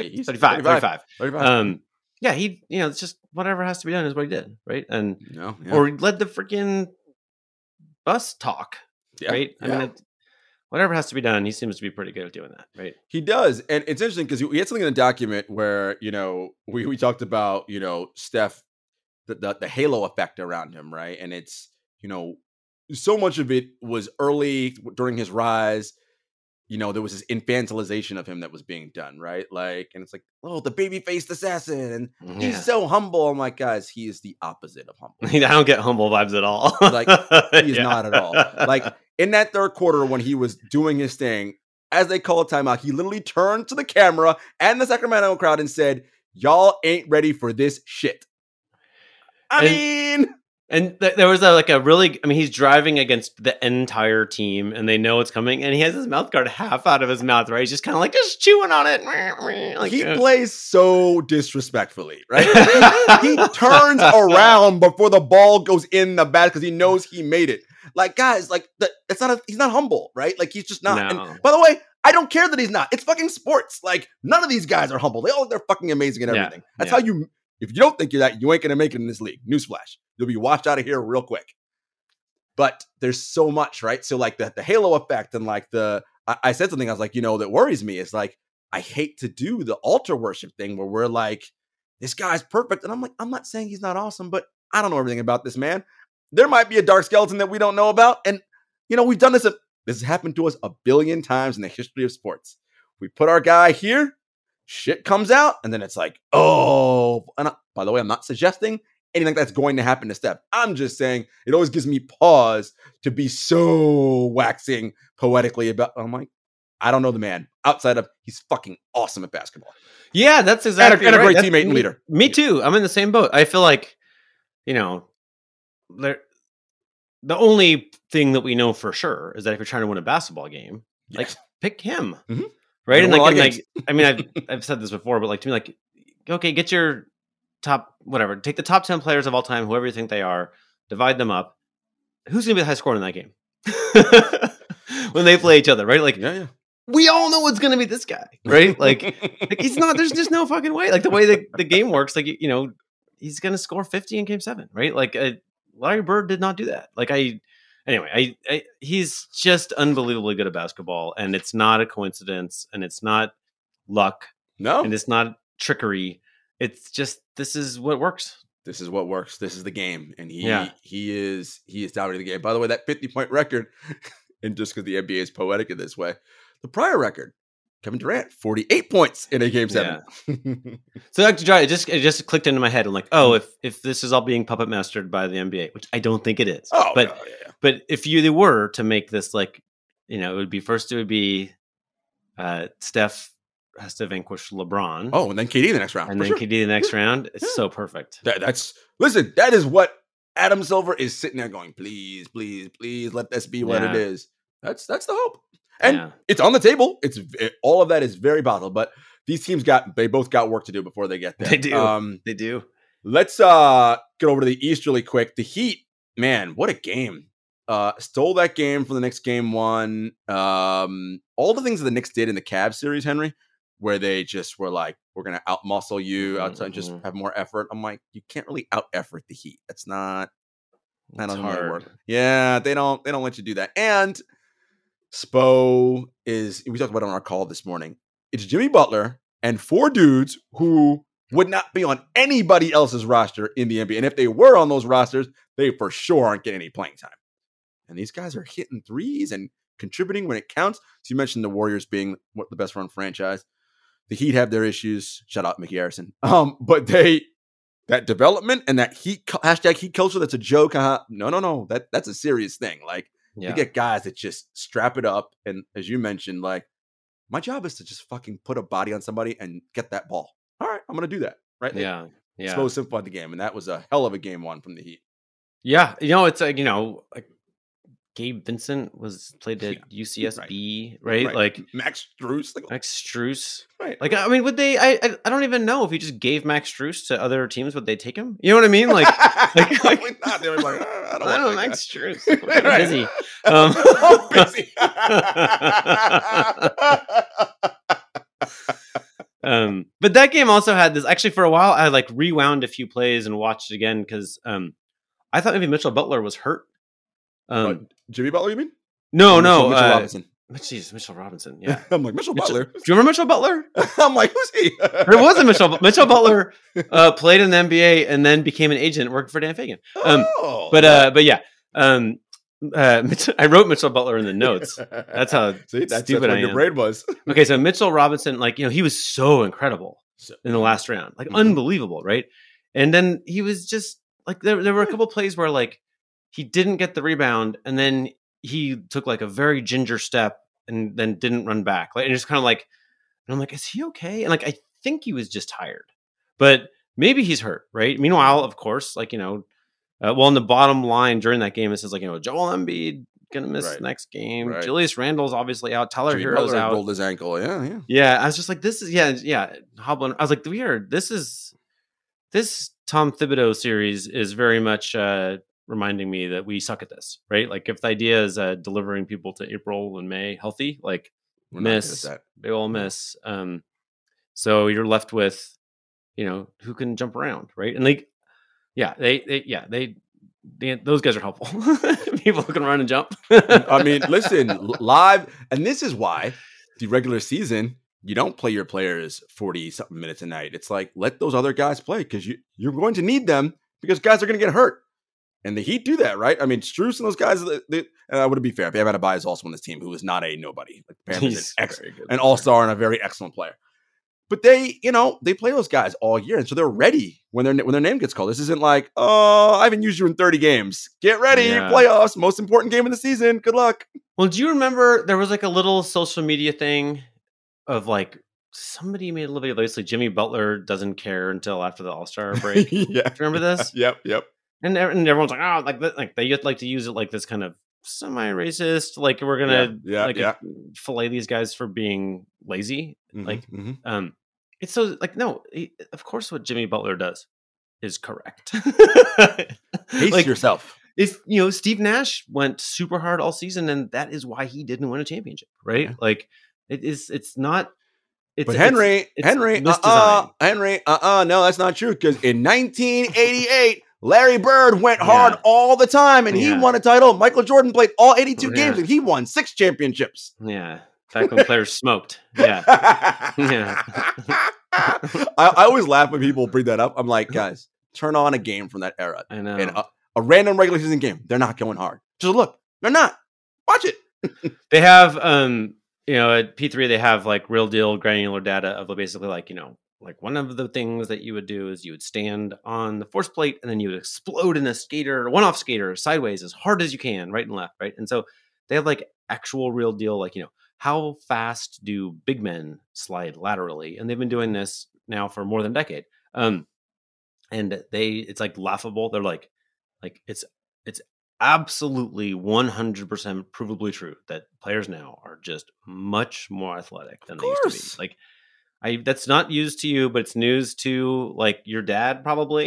Yeah, he, you know, it's just whatever has to be done is what he did, right? And or led the freaking bus talk, right? I mean, whatever has to be done, he seems to be pretty good at doing that, right? He does. And it's interesting because we had something in the document where, you know, we talked about, you know, Steph, the halo effect around him, right? And it's, you know, so much of it was early during his rise. You know, there was this infantilization of him that was being done, right? Like, and it's like, oh, the baby-faced assassin, and he's so humble. I'm like, guys, he is the opposite of humble. I don't get humble vibes at all. Like, he's not at all. Like, in that third quarter when he was doing his thing, as they called timeout, he literally turned to the camera and the Sacramento crowd and said, y'all ain't ready for this shit. And there was he's driving against the entire team and they know it's coming and he has his mouth guard half out of his mouth, right? He's just kind of like just chewing on it. Like, he plays so disrespectfully, right? he turns around before the ball goes in the bat because he knows he made it. Like, guys, like he's not humble, right? Like, he's just not. No. And by the way, I don't care that he's not. It's fucking sports. Like, none of these guys are humble. They're fucking amazing at everything. That's how you. If you don't think you're that, you ain't gonna make it in this league. Newsflash. You'll be washed out of here real quick. But there's so much, right? So like the halo effect and like I said something, I was like, you know, that worries me is like, I hate to do the altar worship thing where we're like, this guy's perfect. And I'm like, I'm not saying he's not awesome, but I don't know everything about this man. There might be a dark skeleton that we don't know about. And, you know, we've done this. This has happened to us a billion times in the history of sports. We put our guy here, shit comes out, and then it's like, oh, and by the way, I'm not suggesting anything like that's going to happen to Steph. I'm just saying it always gives me pause to be so waxing poetically about. I'm like, I don't know the man outside of he's fucking awesome at basketball. Yeah, that's exactly and a great teammate and leader. Me too. I'm in the same boat. I feel like, you know, the only thing that we know for sure is that if you're trying to win a basketball game, like pick him, right? And like, I mean, I've said this before, but like to me, like, okay, get your top, whatever, take the top 10 players of all time, whoever you think they are, divide them up. Who's going to be the high scorer in that game when they play each other, right? Like, we all know it's going to be this guy, right? Like he's not, there's just no fucking way. Like the way the game works, like, you know, he's going to score 50 in game 7, right? Like Larry Bird did not do that. Like anyway, he's just unbelievably good at basketball, and it's not a coincidence, and it's not luck. No. And it's not trickery. It's just, this is what works. This is what works. This is the game. And he is dominating the game. By the way, that 50-point record, and just because the NBA is poetic in this way, the prior record, Kevin Durant, 48 points in a game 7. Yeah. So it just clicked into my head. I'm like, oh, if this is all being puppet mastered by the NBA, which I don't think it is. Oh, but but if they were to make this, like, you know, it would be Steph has to vanquish LeBron. Oh, and then KD the next round. And then KD the next round. It's so perfect. Listen, that is what Adam Silver is sitting there going, please, please, please let this be what it is. That's the hope. And it's on the table. All of that is very possible, but these teams both got work to do before they get there. They do. They do. Let's get over to the East really quick. The Heat, man, what a game. Stole that game from the Knicks game 1. All the things that the Knicks did in the Cavs series, Henry, where they just were like, we're going to out-muscle you, outside, just have more effort. I'm like, you can't really out-effort the Heat. That's not, that doesn't really work. Yeah, they don't let you do that. And Spo we talked about it on our call this morning. It's Jimmy Butler and 4 dudes who would not be on anybody else's roster in the NBA. And if they were on those rosters, they for sure aren't getting any playing time. And these guys are hitting threes and contributing when it counts. So you mentioned the Warriors being the best run franchise. The Heat have their issues. Shout out Mickey Harrison. But that development and that hashtag Heat culture, that's a joke. No. That's a serious thing. Like, you get guys that just strap it up. And as you mentioned, like, my job is to just fucking put a body on somebody and get that ball. All right, I'm going to do that. Right? Yeah. So simple at the game. And that was a hell of a game 1 from the Heat. Yeah. You know, it's like, you know, like, Gabe Vincent played at UCSB, right? Like Max Strus. Max Strus. Right. Like, I mean, would they? I don't even know if you just gave Max Strus to other teams, would they take him? You know what I mean? Like probably not. They were like, I don't know Max Strus. Right. Busy. Busy. But that game also had this. Actually, for a while, I like rewound a few plays and watched it again because I thought maybe Mitchell Butler was hurt. Jimmy Butler, you mean? No, Mitchell Robinson. Mitchell Robinson. Yeah, I'm like Mitchell Butler. Do you remember Mitchell Butler? I'm like, who's he? There was a Mitchell Butler played in the NBA and then became an agent working for Dan Fagan. But yeah. I wrote Mitchell Butler in the notes. That's how stupid I am. Your brain was. Okay, so Mitchell Robinson, like, he was so incredible in the last round, like unbelievable, right? And then he was just like there were a couple plays where like he didn't get the rebound, and then he took like a very ginger step and then didn't run back, like, and just kind of like, and I'm like, is he okay? And like, I think he was just tired, but maybe he's hurt, right? Meanwhile, of course, like, well, in the bottom line during that game, it says like, Joel Embiid gonna miss the next game. Right. Julius Randle's obviously out. Tyler Hero's out. Rolled his ankle. Yeah. Yeah. I was just like, this is hobbling. I was like, weird. This Tom Thibodeau series is very much reminding me that we suck at this, right? Like, if the idea is delivering people to April and May healthy, like, they all miss. So you're left with, who can jump around, right? And like, those guys are helpful. People who can run and jump. I mean, listen, live, and this is why the regular season, you don't play your players 40-something minutes a night. It's like, let those other guys play because you're going to need them because guys are going to get hurt. And the Heat do that, right? I mean, Strus and those guys, and I wouldn't be fair. Bam Adebayo is also on this team who is not a nobody. Like, Bam is an all-star and a very excellent player. But they play those guys all year, and so they're ready when their name gets called. This isn't like, I haven't used you in 30 games. Get ready, playoffs, most important game of the season. Good luck. Well, do you remember there was like a little social media thing of like somebody made a little video. Basically, Jimmy Butler doesn't care until after the All-Star break. Yeah, do you remember this? Yep. And everyone's like, like they like to use it like this kind of semi-racist, like we're gonna fillet these guys for being lazy. It's so like, no, of course what Jimmy Butler does is correct. Pace yourself. If Steve Nash went super hard all season, and that is why he didn't win a championship, right? Yeah. Like it's not. But Henry, no, that's not true. Because in 1988, Larry Bird went hard all the time, and he won a title. Michael Jordan played all 82 games, and he won 6 championships. Yeah, back when players smoked. Yeah. I always laugh when people bring that up. I'm like, guys, turn on a game from that era. I know. And a random regular season game. They're not going hard. Just look. They're not. Watch it. They have, at P3, they have like real deal granular data of basically like, like one of the things that you would do is you would stand on the force plate and then you would explode in a skater, one-off skater sideways as hard as you can, right and left, right? And so they have like actual real deal, like, how fast do big men slide laterally? And they've been doing this now for more than a decade. And it's like laughable. They're like it's absolutely 100% provably true that players now are just much more athletic than they used to be. Like, that's not news to you, but it's news to like your dad probably.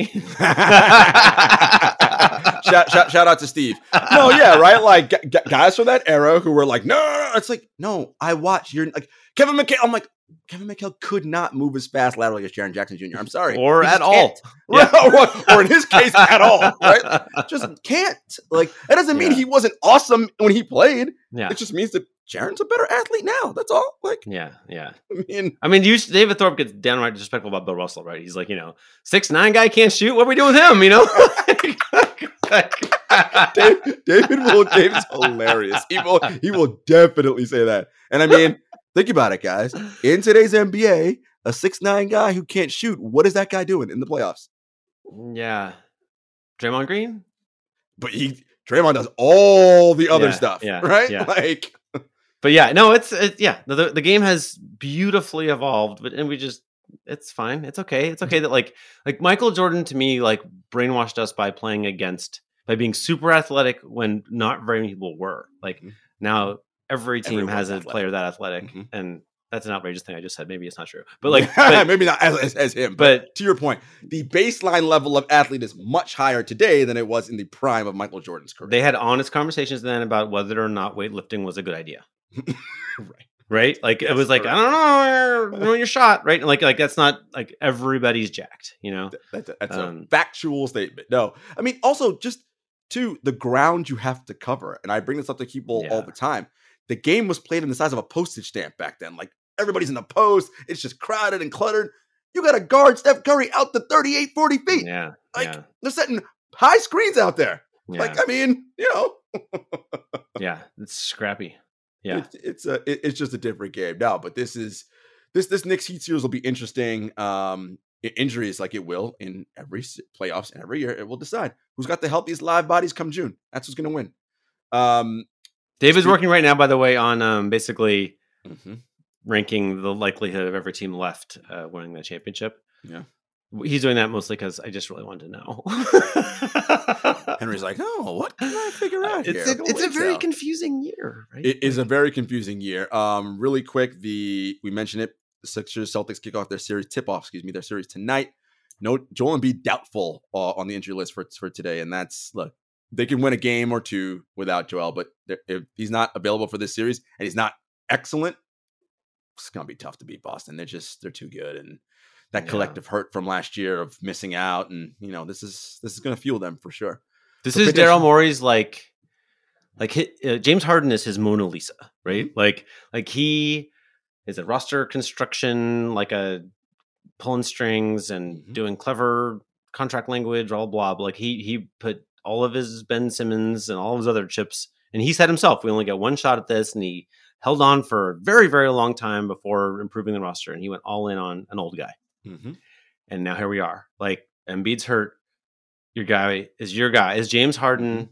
Shout out to Steve. No, yeah, right. Like guys from that era who were like, no. It's like, no, I watch. You're like Kevin McHale. I'm like, Kevin McHale could not move as fast laterally as Jaren Jackson Jr. I'm sorry, or at all, or in his case, at all. Right? Just can't. Like that doesn't mean he wasn't awesome when he played. Yeah, it just means that Jaren's a better athlete now. That's all. Like, yeah. I mean, David Thorpe gets downright disrespectful about Bill Russell, right? He's like, 6'9" guy can't shoot. What are we doing with him? David's hilarious. He will definitely say that. And I mean, think about it, guys. In today's NBA, a 6'9" guy who can't shoot, what is that guy doing in the playoffs? Yeah, Draymond Green. But Draymond does all the other stuff, right? Yeah. Like. But yeah, no, the game has beautifully evolved, it's fine. It's okay. It's okay that like Michael Jordan to me, like brainwashed us by playing against, by being super athletic when not very many people were. Like now every team Everyone's has a athletic. player that athletic, and that's an outrageous thing I just said. Maybe it's not true, but like maybe not as him. But to your point, the baseline level of athlete is much higher today than it was in the prime of Michael Jordan's career. They had honest conversations then about whether or not weightlifting was a good idea. Right? Like it was like, I don't know your shot, right? Like that's not like everybody's jacked, you know? That's a factual statement. No, I mean, also just to the ground you have to cover. And I bring this up to people all the time. The game was played in the size of a postage stamp back then. Like everybody's in the post. It's just crowded and cluttered. You got to guard Steph Curry out to 38, 40 feet. Yeah. Like they're setting high screens out there. Yeah. Like, I mean, you know. Yeah, it's scrappy. Yeah, it's just a different game now. But this Knicks Heat series will be interesting. Injuries, like it will in every playoffs and every year, it will decide who's got the healthiest live bodies come June. That's who's going to win. David's working right now, by the way, on basically ranking the likelihood of every team left winning the championship. Yeah. He's doing that mostly because I just really wanted to know. Henry's like, oh, what can I figure out here? It's a very confusing year, right? It is a very confusing year. Really quick, we mentioned it. The Sixers Celtics kick off their series their series tonight. No, Joel Embiid doubtful on the injury list for today, and that's look. They can win a game or two without Joel, but if he's not available for this series and he's not excellent, it's gonna be tough to beat Boston. They're too good, and that collective hurt from last year of missing out, and you know this is going to fuel them for sure. This is Daryl Morey's like James Harden is his Mona Lisa, right? Like he is a roster construction, like a pulling strings and doing clever contract language, blah blah. But like he put all of his Ben Simmons and all of his other chips, and he said himself, we only got one shot at this, and he held on for a very very long time before improving the roster, and he went all in on an old guy. And now here we are. Like Embiid's hurt. Your guy is James Harden,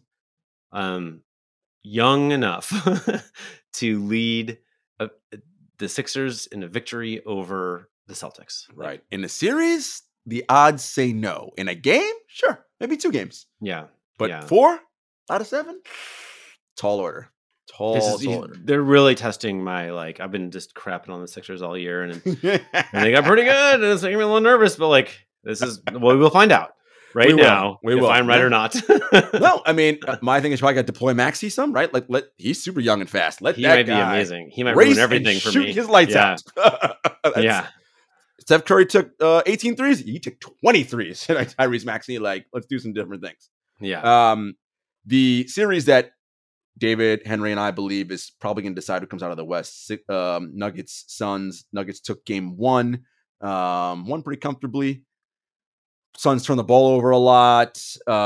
young enough to lead the Sixers in a victory over the Celtics. Right. In a series, the odds say no. In a game, sure, maybe 2 games. Yeah. But 4 out of 7, tall order. They're really testing my I've been just crapping on the Sixers all year, and they got pretty good, and it's making me a little nervous. But we'll find out now if I'm right or not. No, I mean my thing is probably got to deploy Maxey some, right? Like he's super young and fast. He might be amazing. He might ruin everything for me. Shoot his lights out. Yeah. Steph Curry took 18 threes. He took 20 threes. Tyrese Maxey, let's do some different things. Yeah. The series that David, Henry, and I believe is probably going to decide who comes out of the West. Nuggets, Suns. Nuggets took game 1. Won pretty comfortably. Suns turned the ball over a lot.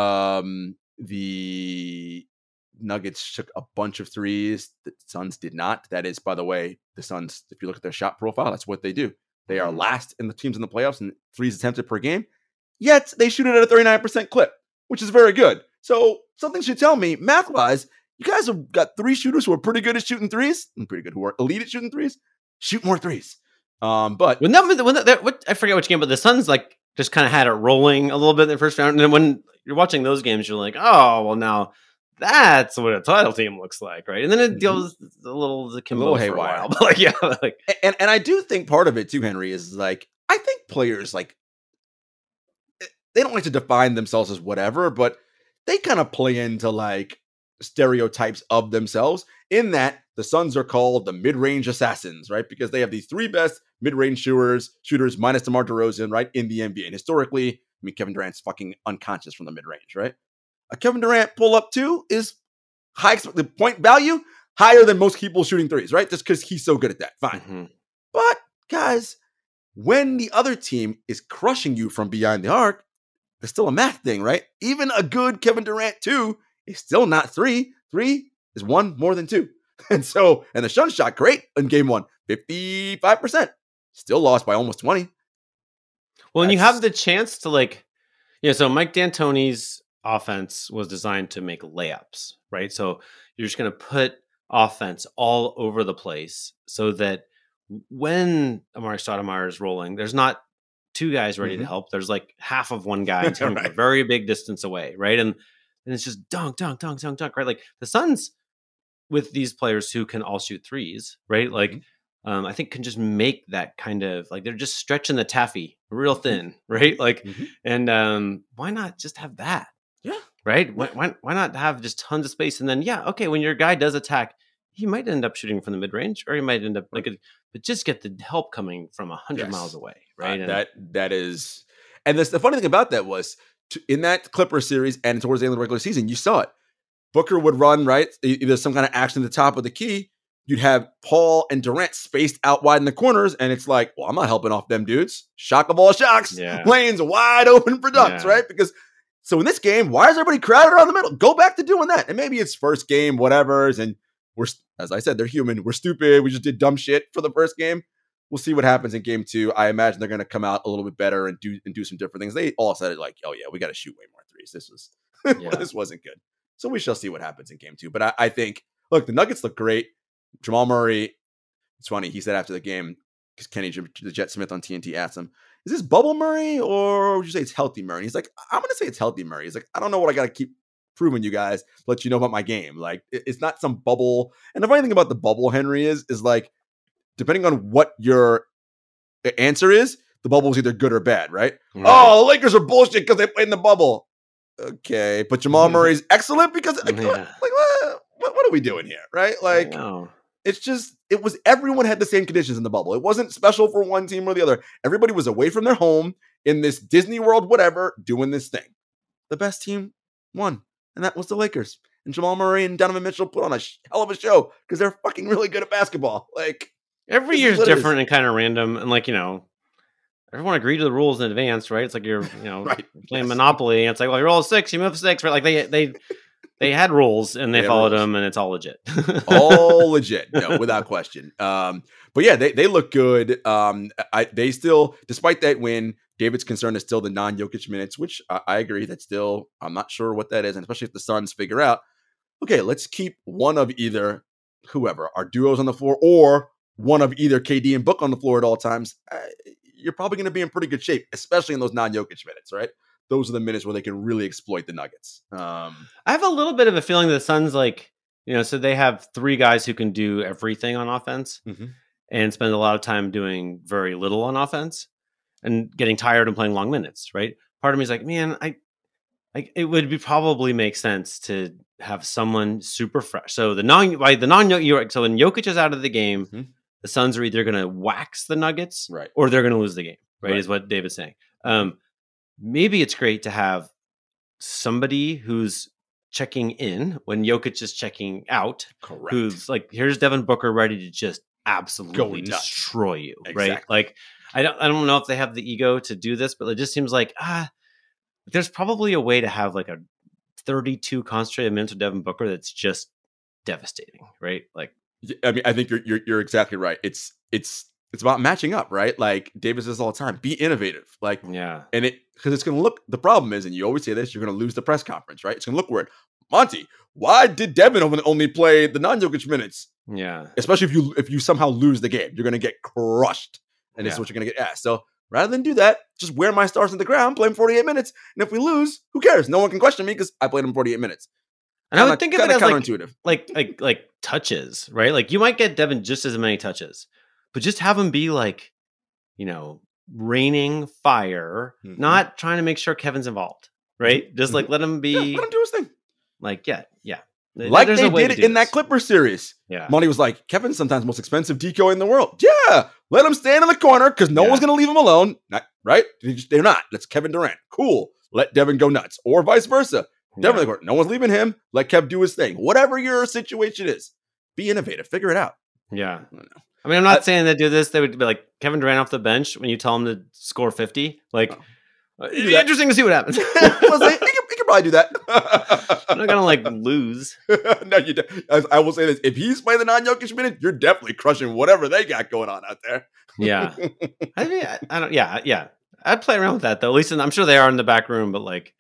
The Nuggets took a bunch of threes. The Suns did not. That is, by the way, the Suns, if you look at their shot profile, that's what they do. They are last in the teams in the playoffs in threes attempted per game. Yet they shoot it at a 39% clip, which is very good. So something should tell me, math-wise, you guys have got 3 shooters who are pretty good at shooting threes, and pretty good who are elite at shooting threes. Shoot more threes. But I forget which game, but the Suns just kind of had it rolling a little bit in the first round. And then when you're watching those games, you're like, oh, well, now that's what a title team looks like, right? And then it deals a little haywire. But and I do think part of it too, Henry, is I think players they don't like to define themselves as whatever, but they kind of play into stereotypes of themselves in that the Suns are called the mid-range assassins, right? Because they have these 3 best mid-range shooters minus DeMar DeRozan, right, in the NBA. And historically, Kevin Durant's fucking unconscious from the mid-range, right? A Kevin Durant pull-up 2 is the point value higher than most people shooting threes, right? Just because he's so good at that. Fine. But, guys, when the other team is crushing you from behind the arc, there's still a math thing, right? Even a good Kevin Durant 2 is still not 3. 3 is 1 more than 2. And the Suns shot great in game 1, 55%. Still lost by almost 20. Well, and you have the chance to so Mike D'Antoni's offense was designed to make layups, right? So you're just going to put offense all over the place so that when Amari Stoudemire is rolling, there's not 2 guys ready to help. There's half of one guy a very big distance away, right? And and it's just dunk, dunk, dunk, dunk, dunk, right? Like the Suns with these players who can all shoot threes, right? Like, I think can just make that kind of like they're just stretching the taffy real thin, right? Like, and why not just have that? Yeah. Right. Why not have just tons of space? And then, okay, when your guy does attack, he might end up shooting from the mid range, or he might end up but just get the help coming from 100 miles away, right? That is, and the funny thing about that was in that Clipper series and towards the end of the regular season, you saw it. Booker would run right, either some kind of action at the top of the key. You'd have Paul and Durant spaced out wide in the corners, and it's like, well, I'm not helping off them dudes. Shock of all shocks, lanes wide open for dunks, right? Because so in this game, why is everybody crowded around the middle? Go back to doing that. And maybe it's first game, whatever's, and we're, as I said, they're human. We're stupid. We just did dumb shit for the first game. We'll see what happens in game 2. I imagine they're going to come out a little bit better and do some different things. They all said it like, oh yeah, we got to shoot way more threes. This wasn't good. So we shall see what happens in game 2. But I think, look, the Nuggets look great. Jamal Murray, it's funny. He said after the game, because Kenny the Jet Smith on TNT asked him, is this bubble Murray or would you say it's healthy Murray? And he's like, I'm going to say it's healthy Murray. He's like, I don't know what I got to keep proving you guys to let you know about my game. Like, it's not some bubble. And the funny thing about the bubble, Henry, is like, depending on what your answer is, the bubble is either good or bad, right? Oh, the Lakers are bullshit because they played in the bubble. Okay, but Jamal Murray's excellent because like what are we doing here, right? Like, it's just, everyone had the same conditions in the bubble. It wasn't special for one team or the other. Everybody was away from their home in this Disney World, whatever, doing this thing. The best team won, and that was the Lakers. And Jamal Murray and Donovan Mitchell put on a hell of a show because they're fucking really good at basketball. Like, every year is different and kind of random, and like, everyone agreed to the rules in advance, right? It's like you're, playing Monopoly, and it's like, well, you roll a 6, you move a 6, right? Like they had rules and they followed them, and it's all legit. All legit, no, without question. But yeah, they look good. They still, despite that win, David's concern is still the non-Jokic minutes, which I agree. That's still, I'm not sure what that is, and especially if the Suns figure out, okay, let's keep one of either whoever, our duos on the floor, or one of either KD and Book on the floor at all times. You're probably going to be in pretty good shape, especially in those non-Jokic minutes, right? Those are the minutes where they can really exploit the Nuggets. I have a little bit of a feeling that the Suns, like, so they have 3 guys who can do everything on offense and spend a lot of time doing very little on offense and getting tired and playing long minutes, right? Part of me is like, man, it would probably make sense to have someone super fresh. So so when Jokic is out of the game, the Suns are either going to wax the Nuggets, right, or they're going to lose the game, right? Is what David's saying. Maybe it's great to have somebody who's checking in when Jokic is checking out. Correct. Who's like, here's Devin Booker ready to just absolutely destroy you, exactly. Right? Like, I don't know if they have the ego to do this, but it just seems like there's probably a way to have like a 32 concentrated minutes of Devin Booker that's just devastating, right? Like, I mean, I think you're exactly right. It's about matching up, right? Like David says all the time, be innovative. Like, yeah. And because it's going to look, the problem is, and you always say this, you're going to lose the press conference, right? It's going to look weird. Monty, why did Devin only play the non-Jokic minutes? Yeah. Especially if you somehow lose the game, you're going to get crushed. And this is what you're going to get asked. So rather than do that, just wear my stars on the ground, play them 48 minutes. And if we lose, who cares? No one can question me because I played them 48 minutes. And I would think of it as counterintuitive. Like touches, right? Like you might get Devin just as many touches, but just have him be like, raining fire, not trying to make sure Kevin's involved, right? Just like let him be, let him do his thing. Like, yeah. Like they did it in that Clipper series. Yeah. Monty was like, Kevin's sometimes the most expensive decoy in the world. Yeah. Let him stand in the corner because no one's going to leave him alone. Right? They're not. That's Kevin Durant. Cool. Let Devin go nuts. Or vice versa. Definitely, no one's leaving him. Let Kev do his thing. Whatever your situation is, be innovative. Figure it out. Yeah. I mean, I'm not saying they do this. They would be like Kevin Durant off the bench when you tell him to score 50. Like, it'd be interesting to see what happens. You can probably do that. I'm not going to lose. No, you don't. I will say this. If he's playing the non-Jokic minute, you're definitely crushing whatever they got going on out there. Yeah. I mean, I don't, yeah. I'd play around with that, though. At least I'm sure they are in the back room, but like,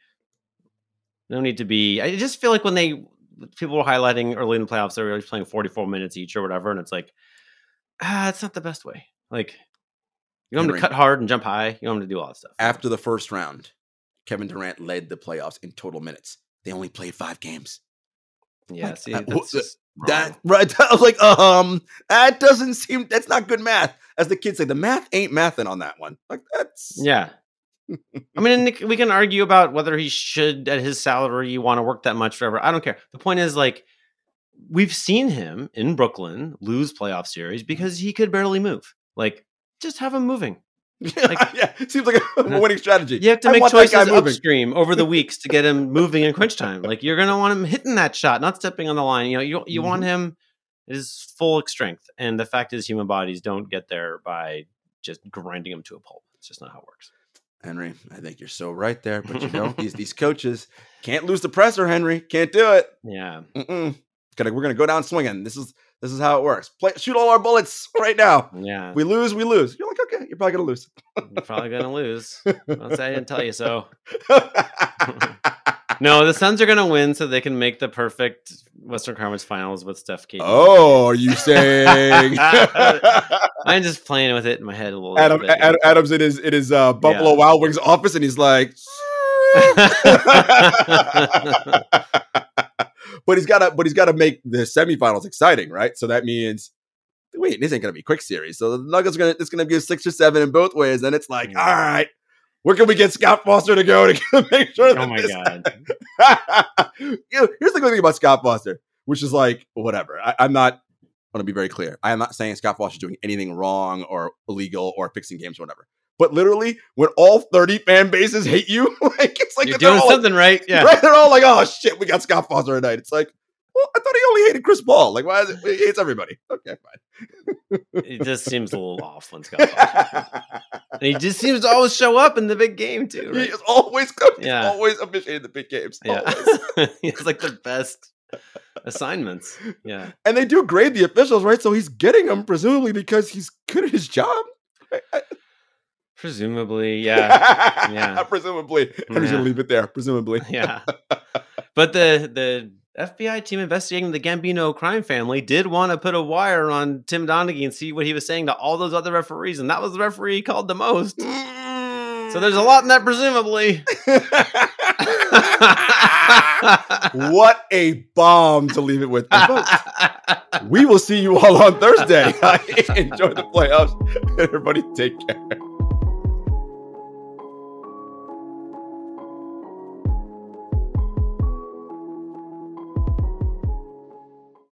no need to be. I just feel like when people were highlighting early in the playoffs, they were playing 44 minutes each or whatever, and it's like, it's not the best way. Like, you want them to cut hard and jump high. You want them to do all that stuff. After the first round, Kevin Durant led the playoffs in total minutes. they only played 5 games. Yeah, like, see, that's just that right. I was like, that doesn't seem. That's not good math. As the kids say, the math ain't mathing on that one. Like that's yeah. I mean, we can argue about whether he should, at his salary, want to work that much forever. I don't care. The point is, like, we've seen him in Brooklyn lose playoff series because he could barely move. Like, just have him moving. Like, yeah, seems like a winning strategy. You have to make choices upstream over the weeks to get him moving in crunch time. Like, you're going to want him hitting that shot, not stepping on the line. You know, you want him at his full strength. And the fact is, human bodies don't get there by just grinding him to a pulp. It's just not how it works. Henry, I think you're so right there. But you know, these coaches can't lose the presser. Henry can't do it. Yeah, we're gonna go down swinging. This is how it works. Shoot all our bullets right now. Yeah, we lose. You're like, okay, you're probably gonna lose. You're probably gonna lose. Don't say I didn't tell you so. No, the Suns are gonna win, so they can make the perfect Western Conference Finals with Steph, KD. Oh, are you saying? I'm just playing with it in my head a little bit. Adam's in his Buffalo Wild Wings office, and he's like, but he's got to make the semifinals exciting, right? So that means, wait, this ain't gonna be a quick series. So the Nuggets it's gonna be a 6 or 7 in both ways. And it's like, all right, where can we get Scott Foster to go to make sure that? Oh my god! Here's the good thing about Scott Foster, which is like, whatever. I'm not. I want to be very clear. I am not saying Scott Foster is doing anything wrong or illegal or fixing games or whatever. But literally, when all 30 fan bases hate you, like it's like you're doing something right. Yeah, right. They're all like, "Oh shit, we got Scott Foster tonight." It's like, well, I thought he only hated Chris Paul. Like, why is it? He hates everybody. Okay, fine. It just seems a little off when Scott Foster. And he just seems to always show up in the big game too. Right? He is always always officiating the big games. Yeah, he's like the best assignments. Yeah, and they do grade the officials, right? So he's getting them presumably because he's good at his job. Presumably, yeah, yeah. Presumably, Henry's gonna leave it there. Presumably, yeah. But the FBI team investigating the Gambino crime family did want to put a wire on Tim Donaghy and see what he was saying to all those other referees, and that was the referee he called the most. So there's a lot in that, presumably. What a bomb to leave it with. We will see you all on Thursday. Enjoy the playoffs. Everybody take care.